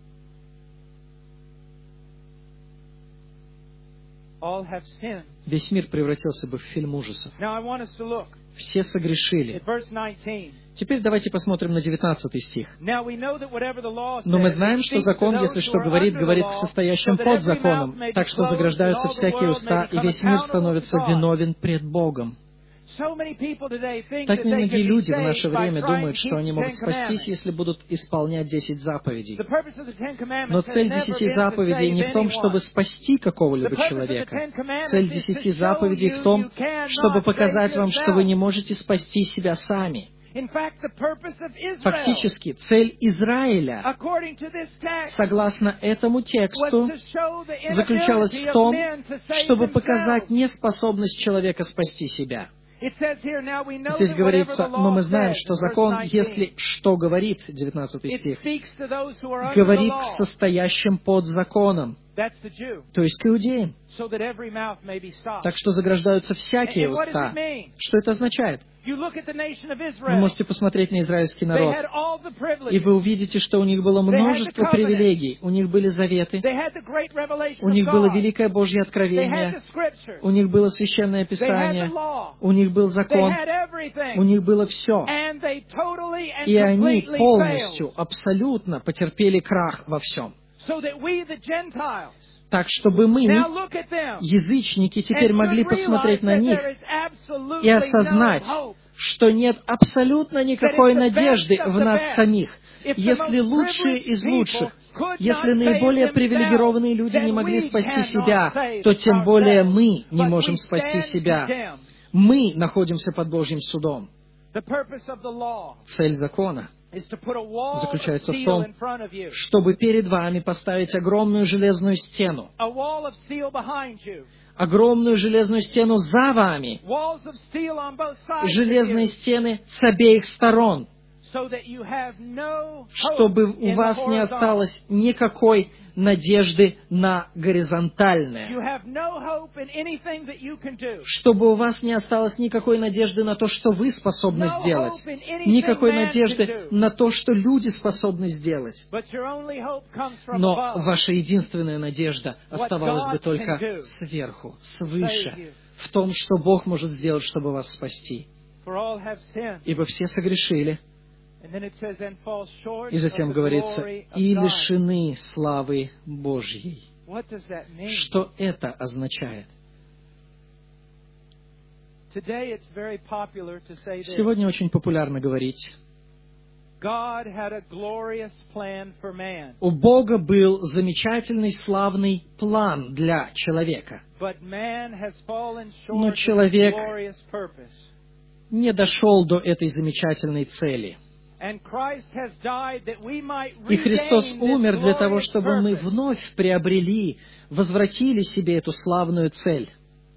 All have sinned. Весь мир превратился бы в фильм ужасов. Now I want us to look Все согрешили. at verse 19. Теперь давайте посмотрим на 19 стих. Now we know that whatever the law Но мы says, знаем, it что speaks to закон, those если who что are говорит, under the говорит к law, состоящим so that под every законом, mouth may be так что closed, заграждаются and all the всякие world уста, may и become весь мир accountable to становится God. виновен пред Богом. So many people today think Так that they многие can be люди в наше saved by время trying думают, to что keep они the могут Ten спастись, Commandments. если будут исполнять 10 заповедей. The purpose of the Ten Но Commandments has цель never 10 been to заповедей не save в том, чтобы anyone. спасти The какого-либо purpose of the человека. Ten Commandments Цель is to 10 show заповедей в you том, you чтобы cannot показать save вам, что вы yourself. не можете спасти себя сами. In fact, the purpose of Israel, Фактически, цель Израиля, according to this text, согласно этому was тексту, to show the заключалась inability в of том, men to save чтобы показать themselves. неспособность человека спасти себя. It says here, now we know Здесь that whatever говорится, the но law мы знаем, says, что in verse закон, 19, если что говорит, 19 it стих, speaks to those who are under the говорит к law. состоящим под законом, That's the Jew, то есть к иудеям. so that every mouth may be stopped. Так что заграждаются всякие And what does уста. it mean? Что это означает? You look at the nation of Вы Israel. можете посмотреть на израильский They народ, had all the и privileges. вы увидите, что у них было множество привилегий. У них были заветы, They had the great revelation у них of было God. великое Божье They had откровение, the scriptures. у них было священное They had Писание, the law. у них был They закон, had everything. у них было все. And they totally and И они completely полностью, failed. абсолютно потерпели крах во всем. So that we, the Gentiles, Так, чтобы мы, now look at them язычники, теперь and могли should посмотреть realize на that них there is absolutely и осознать, no hope. что нет абсолютно никакой That if the надежды best of в the нас best, самих. if the Если most лучшие privileged из лучших, people could если not наиболее save привилегированные themselves, люди не then могли we спасти cannot себя, save то тем более ourselves. мы не But можем we спасти stand себя. condemned. Мы находимся под Божьим судом. The purpose of the law Цель закона is to put a wall of заключается в steel том, in front of you, чтобы перед вами поставить огромную железную стену. a wall of steel behind you, Огромную железную стену за вами. walls of steel on both sides of Железные you, стены с обеих сторон. so that you have no Чтобы hope у in the вас не horizontal. осталось никакой надежды на You горизонтальное. have no hope in anything that you can do. Чтобы у вас не осталось никакой надежды на то, что вы способны No сделать. hope in anything Никакой man can надежды do. на то, что люди способны сделать. But your only hope comes from Но above. ваша единственная надежда оставалась бы God только can do. сверху, Save свыше, you. в том, что Бог может сделать, чтобы вас спасти. For all have sinned. Ибо все согрешили, And then it says, and fall short и затем of the говорится, glory of и God. лишены славы Божьей. What does that mean? Что это означает? Today it's very popular to say this. Сегодня очень популярно говорить, God had a glorious plan for man, у Бога был замечательный, славный план для человека. but man has fallen Но short of his человек glorious purpose. не дошел до этой замечательной цели. И Христос умер для того, чтобы мы вновь приобрели, возвратили себе эту славную цель.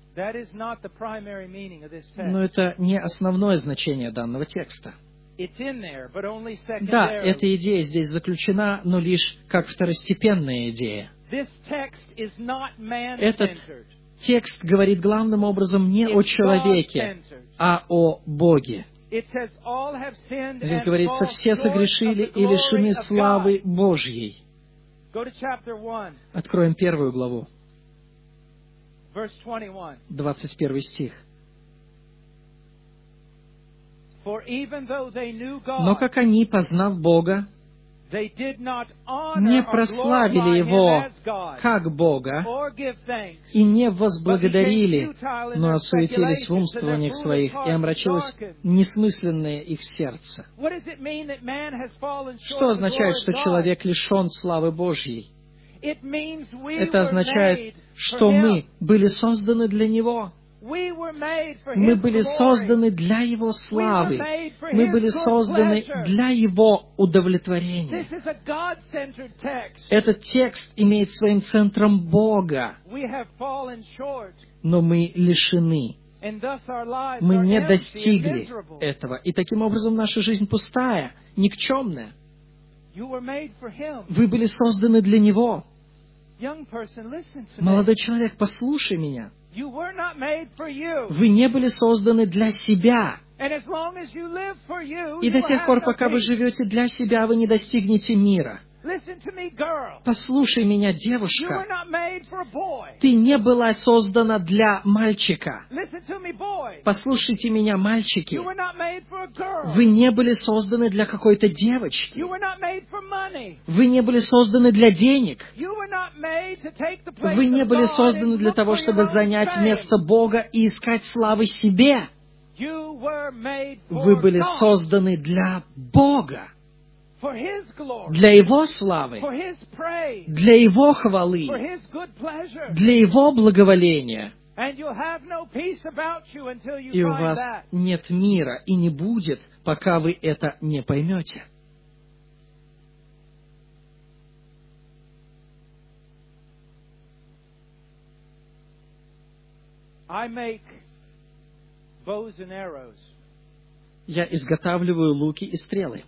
Но это не основное значение данного текста. Да, эта идея здесь заключена, но лишь как второстепенная идея. Этот текст говорит главным образом не о человеке, а о Боге. Здесь говорится, все согрешили и лишены славы Божьей. Откроем 1 главу, 21 стих. Но как они, познав Бога, не прославили Его как Бога и не возблагодарили, но осуетились в умствованиях своих, и омрачилось несмысленное их сердце. Что означает, что человек лишен славы Божьей? Это означает, что мы были созданы для Него. Мы были созданы для Его славы. Мы были созданы для Его удовлетворения. Этот текст имеет своим центром Бога. Но мы лишены. Мы не достигли этого. И таким образом наша жизнь пустая, никчемная. Вы были созданы для Него. Молодой человек, послушай меня. Вы не были созданы для себя. И до тех пор, пока вы живете для себя, вы не достигнете мира. Послушай меня, девушка. Ты не была создана для мальчика. Послушайте меня, мальчики. Вы не были созданы для какой-то девочки. Вы не были созданы для денег. Вы не были созданы для того, чтобы занять место Бога и искать славы себе. Вы были созданы для Бога. Для Его славы, для Его хвалы, для Его благоволения. И у вас нет мира и не будет, пока вы это не поймете. Я изготавливаю луки и стрелы.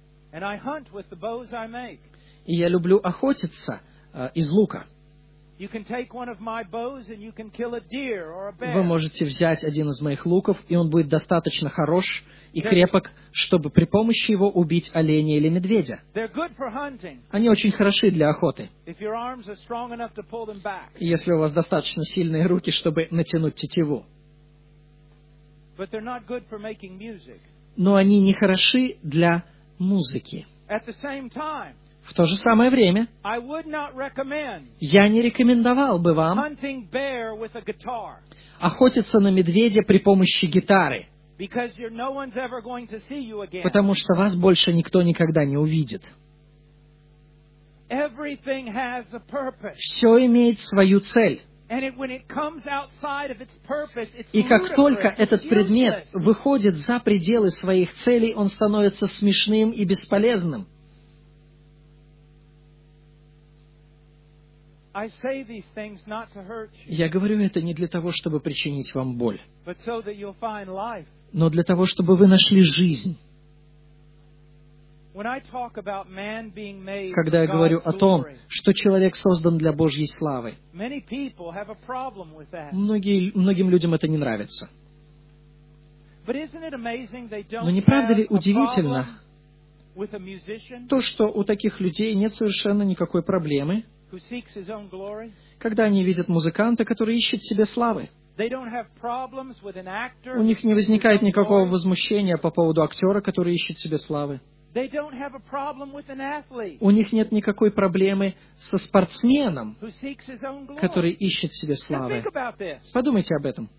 И я люблю охотиться из лука. Вы можете взять один из моих луков, и он будет достаточно хорош и крепок, чтобы при помощи его убить оленя или медведя. Они очень хороши для охоты, если у вас достаточно сильные руки, чтобы натянуть тетиву. Но они не хороши для музыки. В то же самое время я не рекомендовал бы вам охотиться на медведя при помощи гитары, потому что вас больше никто никогда не увидит. Все имеет свою цель. И как только этот предмет выходит за пределы своих целей, он становится смешным и бесполезным. Я говорю это не для того, чтобы причинить вам боль, но для того, чтобы вы нашли жизнь. Когда я говорю о том, что человек создан для Божьей славы, многим людям это не нравится. Но не правда ли удивительно то, что у таких людей нет совершенно никакой проблемы, когда они видят музыканта, который ищет себе славы? У них не возникает никакого возмущения по поводу актера, который ищет себе славы. У них нет никакой проблемы со спортсменом, который ищет себе славы. Подумайте об этом.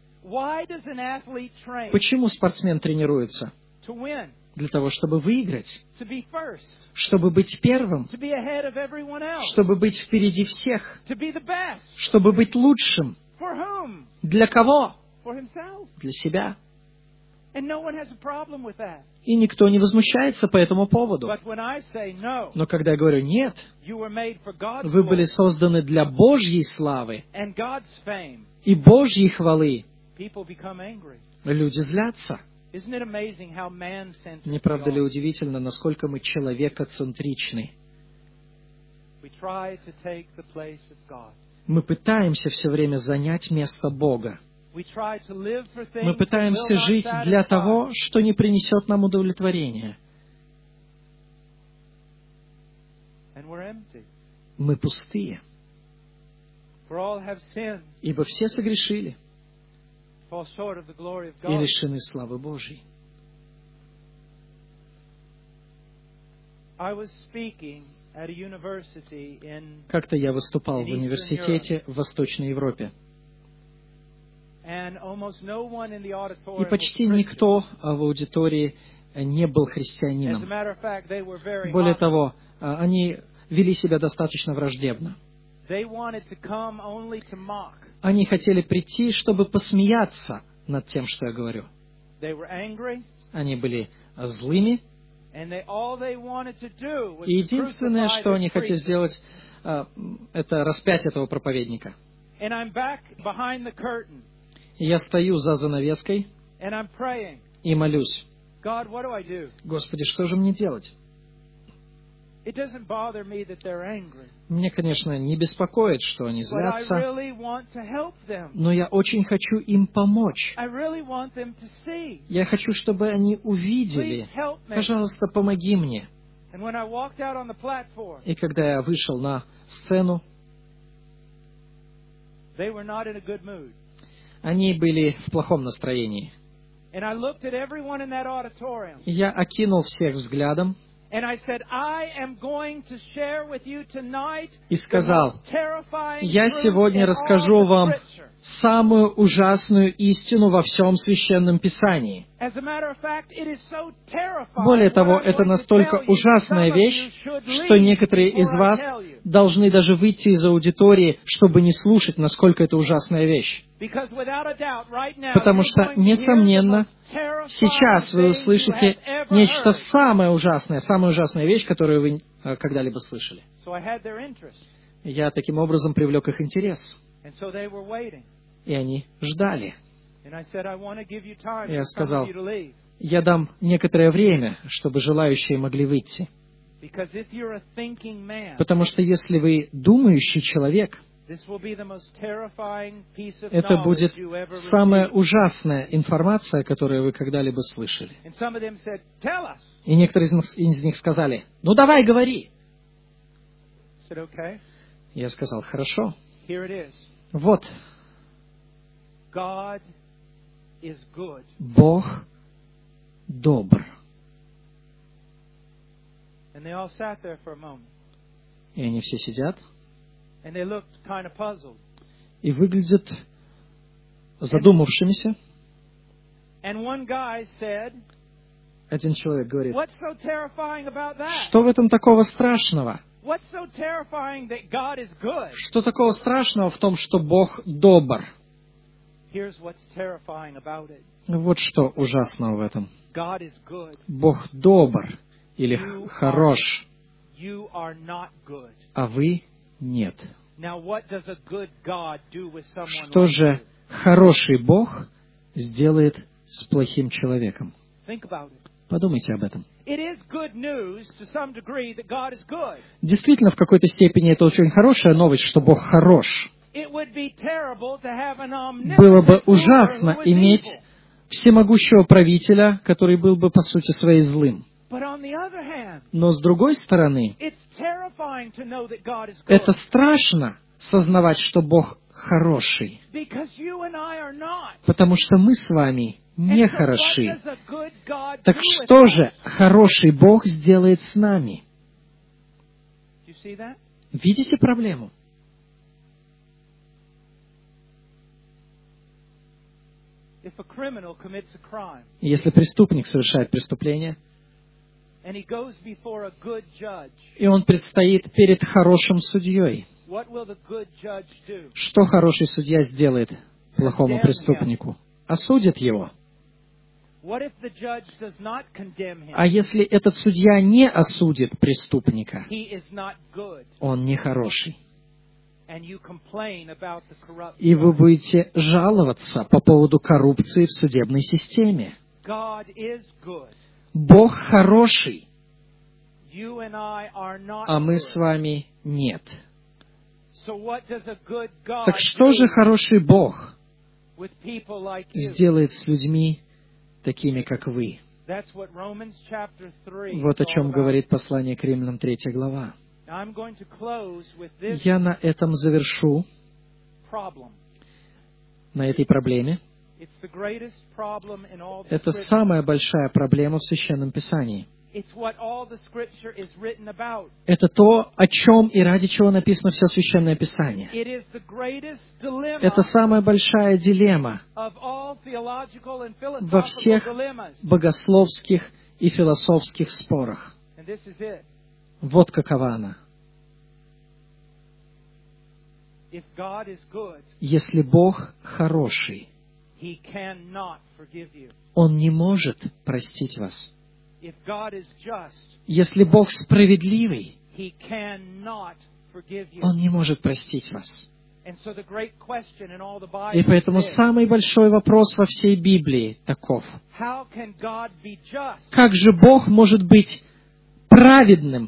Почему спортсмен тренируется? Для того, чтобы выиграть, чтобы быть первым, чтобы быть впереди всех, чтобы быть лучшим. Для кого? Для себя. And no one has a problem with that. И никто не возмущается по этому поводу. But when I say no, Но когда я говорю «нет», you were made for God's вы были glory созданы для Божьей славы and God's fame, и Божьей хвалы, people become angry. люди злятся. Isn't it amazing how man-centered Не правда ли we are? удивительно, насколько мы человекоцентричны? We try to take the place of God. Мы пытаемся все время занять место Бога. We try to live for things Мы that пытаемся will not жить для satisfy. того, что не принесет нам удовлетворения. And we're empty. Мы пустые, For all have sinned, ибо все согрешили fall short of the glory of и God. лишены славы Божьей. I was speaking at a university in, Как-то я выступал в университете в Восточной Европе, and almost no one in the и auditorium was почти Christian. никто в аудитории не был As a христианином. matter of fact, they were very Более hostile. того, они вели себя достаточно враждебно. They wanted to come only to mock. Они хотели прийти, чтобы посмеяться над тем, что я говорю. They were angry, Они были злыми, and all they wanted to do was и to единственное, crucify что the они хотели preacher. сделать, это распять этого проповедника. And I'm back behind the curtain, И я стою за занавеской and I'm praying, и молюсь. God, what do I do? Господи, что же мне делать? It doesn't bother me that they're angry, Мне, конечно, не беспокоит, что они but I злятся, really want to help them. но я очень хочу им помочь. I really want them to see. Я хочу, чтобы они увидели. Please help me. Пожалуйста, помоги мне. And when I walked out on the platform, И когда я вышел на сцену, they were not in a good mood. они были в плохом настроении. And I looked at everyone in that auditorium, И я окинул всех взглядом and I said, I am going to share with you tonight и the сказал: most terrifying «Я truth сегодня in расскажу all the вам Scripture». самую ужасную истину во всем Священном Писании». As a matter of fact, it is so terrifying Более того, what I'm это going to настолько tell you, ужасная some of вещь, you should что leave некоторые из before I вас tell you. должны даже выйти из аудитории, чтобы не слушать, насколько это ужасная вещь. Because without a doubt, right now, Потому you're что, going to hear the несомненно, most terrifying сейчас вы thing you услышите have ever нечто heard. самая ужасная вещь, которую вы когда-либо слышали. So I had their interest, Я таким образом привлек их интерес, and so they were waiting. и они ждали. And I said, I want to give you time Я for some сказал: of you to leave. я дам некоторое время, чтобы желающие могли выйти. Because if you're a thinking man, Потому что если вы думающий человек, this will be the most terrifying piece of это будет knowledge you ever самая received. ужасная информация, которую вы когда-либо слышали. And some of them said, tell us. И некоторые из них сказали: ну давай, говори. I said, okay, Я сказал: хорошо. here it is. Вот, God is good. Бог добр. And they all sat there for a moment. И они все сидят And they looked kind of puzzled. и выглядят задумавшимися. And one guy said, Один человек говорит: what's so terrifying about that? что в этом такого страшного? What's so terrifying that God is good? Что такого страшного в том, что Бог добр? Here's what's terrifying about it. Вот что ужасного в этом. God is good. Бог добр или хорош, You are not good. а вы нет. Now what does a good God do with someone Что like же you? хороший Бог сделает с плохим человеком? Think about it. Подумайте об этом. It is good news to some degree that God is good. Действительно, в какой-то степени это очень хорошая новость, что Бог хорош. It would be terrible to have an omnipotent Было бы ruler ужасно who was иметь evil. всемогущего правителя, который был бы по сути своей злым. But on the other hand, Но с другой стороны, it's terrifying to know that God is good. это страшно сознавать, что Бог хороший, Because you and I are not. потому что мы с вами не And so what хороши. does a good God Так do with что us? же хороший Бог сделает с нами? Do you see that? Видите проблему? If a criminal commits a crime Если преступник совершает преступление, and he goes before a good judge, и он предстоит перед хорошим судьей, what will the good judge do? что хороший судья сделает плохому преступнику? Осудит его. А если этот судья не осудит преступника, он нехороший. И вы будете жаловаться по поводу коррупции в судебной системе. Бог хороший, а мы с вами нет. Так что же хороший Бог сделает с людьми, такими как вы? Вот о чем говорит послание к Римлянам 3 глава. Я на этом завершу, на этой проблеме. Это самая большая проблема в Священном Писании. Это то, о чем и ради чего написано все Священное Писание. Это самая большая дилемма во всех богословских и философских спорах. Вот какова она. Если Бог хороший, Он не может простить вас. Если Бог справедливый, Он не может простить вас. И поэтому самый большой вопрос во всей Библии таков. Как же Бог может быть праведным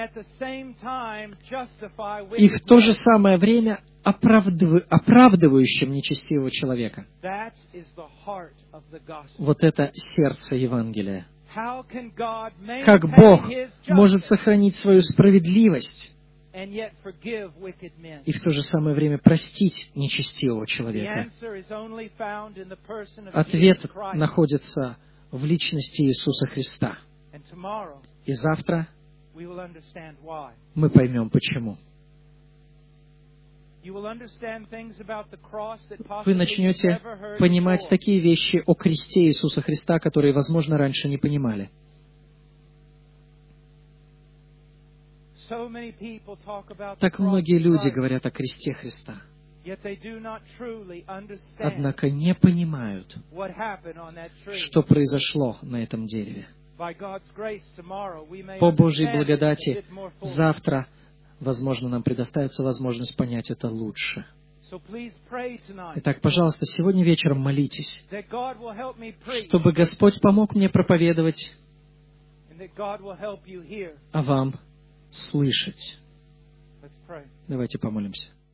и в то же самое время оправдывающим нечестивого человека? Вот это сердце Евангелия. Как Бог может сохранить свою справедливость и в то же самое время простить нечестивого человека? Ответ находится в личности Иисуса Христа. И завтра мы поймем, почему. Вы начнете понимать такие вещи о кресте Иисуса Христа, которые, возможно, раньше не понимали. Так многие люди говорят о кресте Христа, однако не понимают, что произошло на этом дереве. По Божьей благодати завтра, возможно, нам предоставится возможность понять это лучше. Итак, пожалуйста, сегодня вечером молитесь, чтобы Господь помог мне проповедовать, а вам слышать. Давайте помолимся.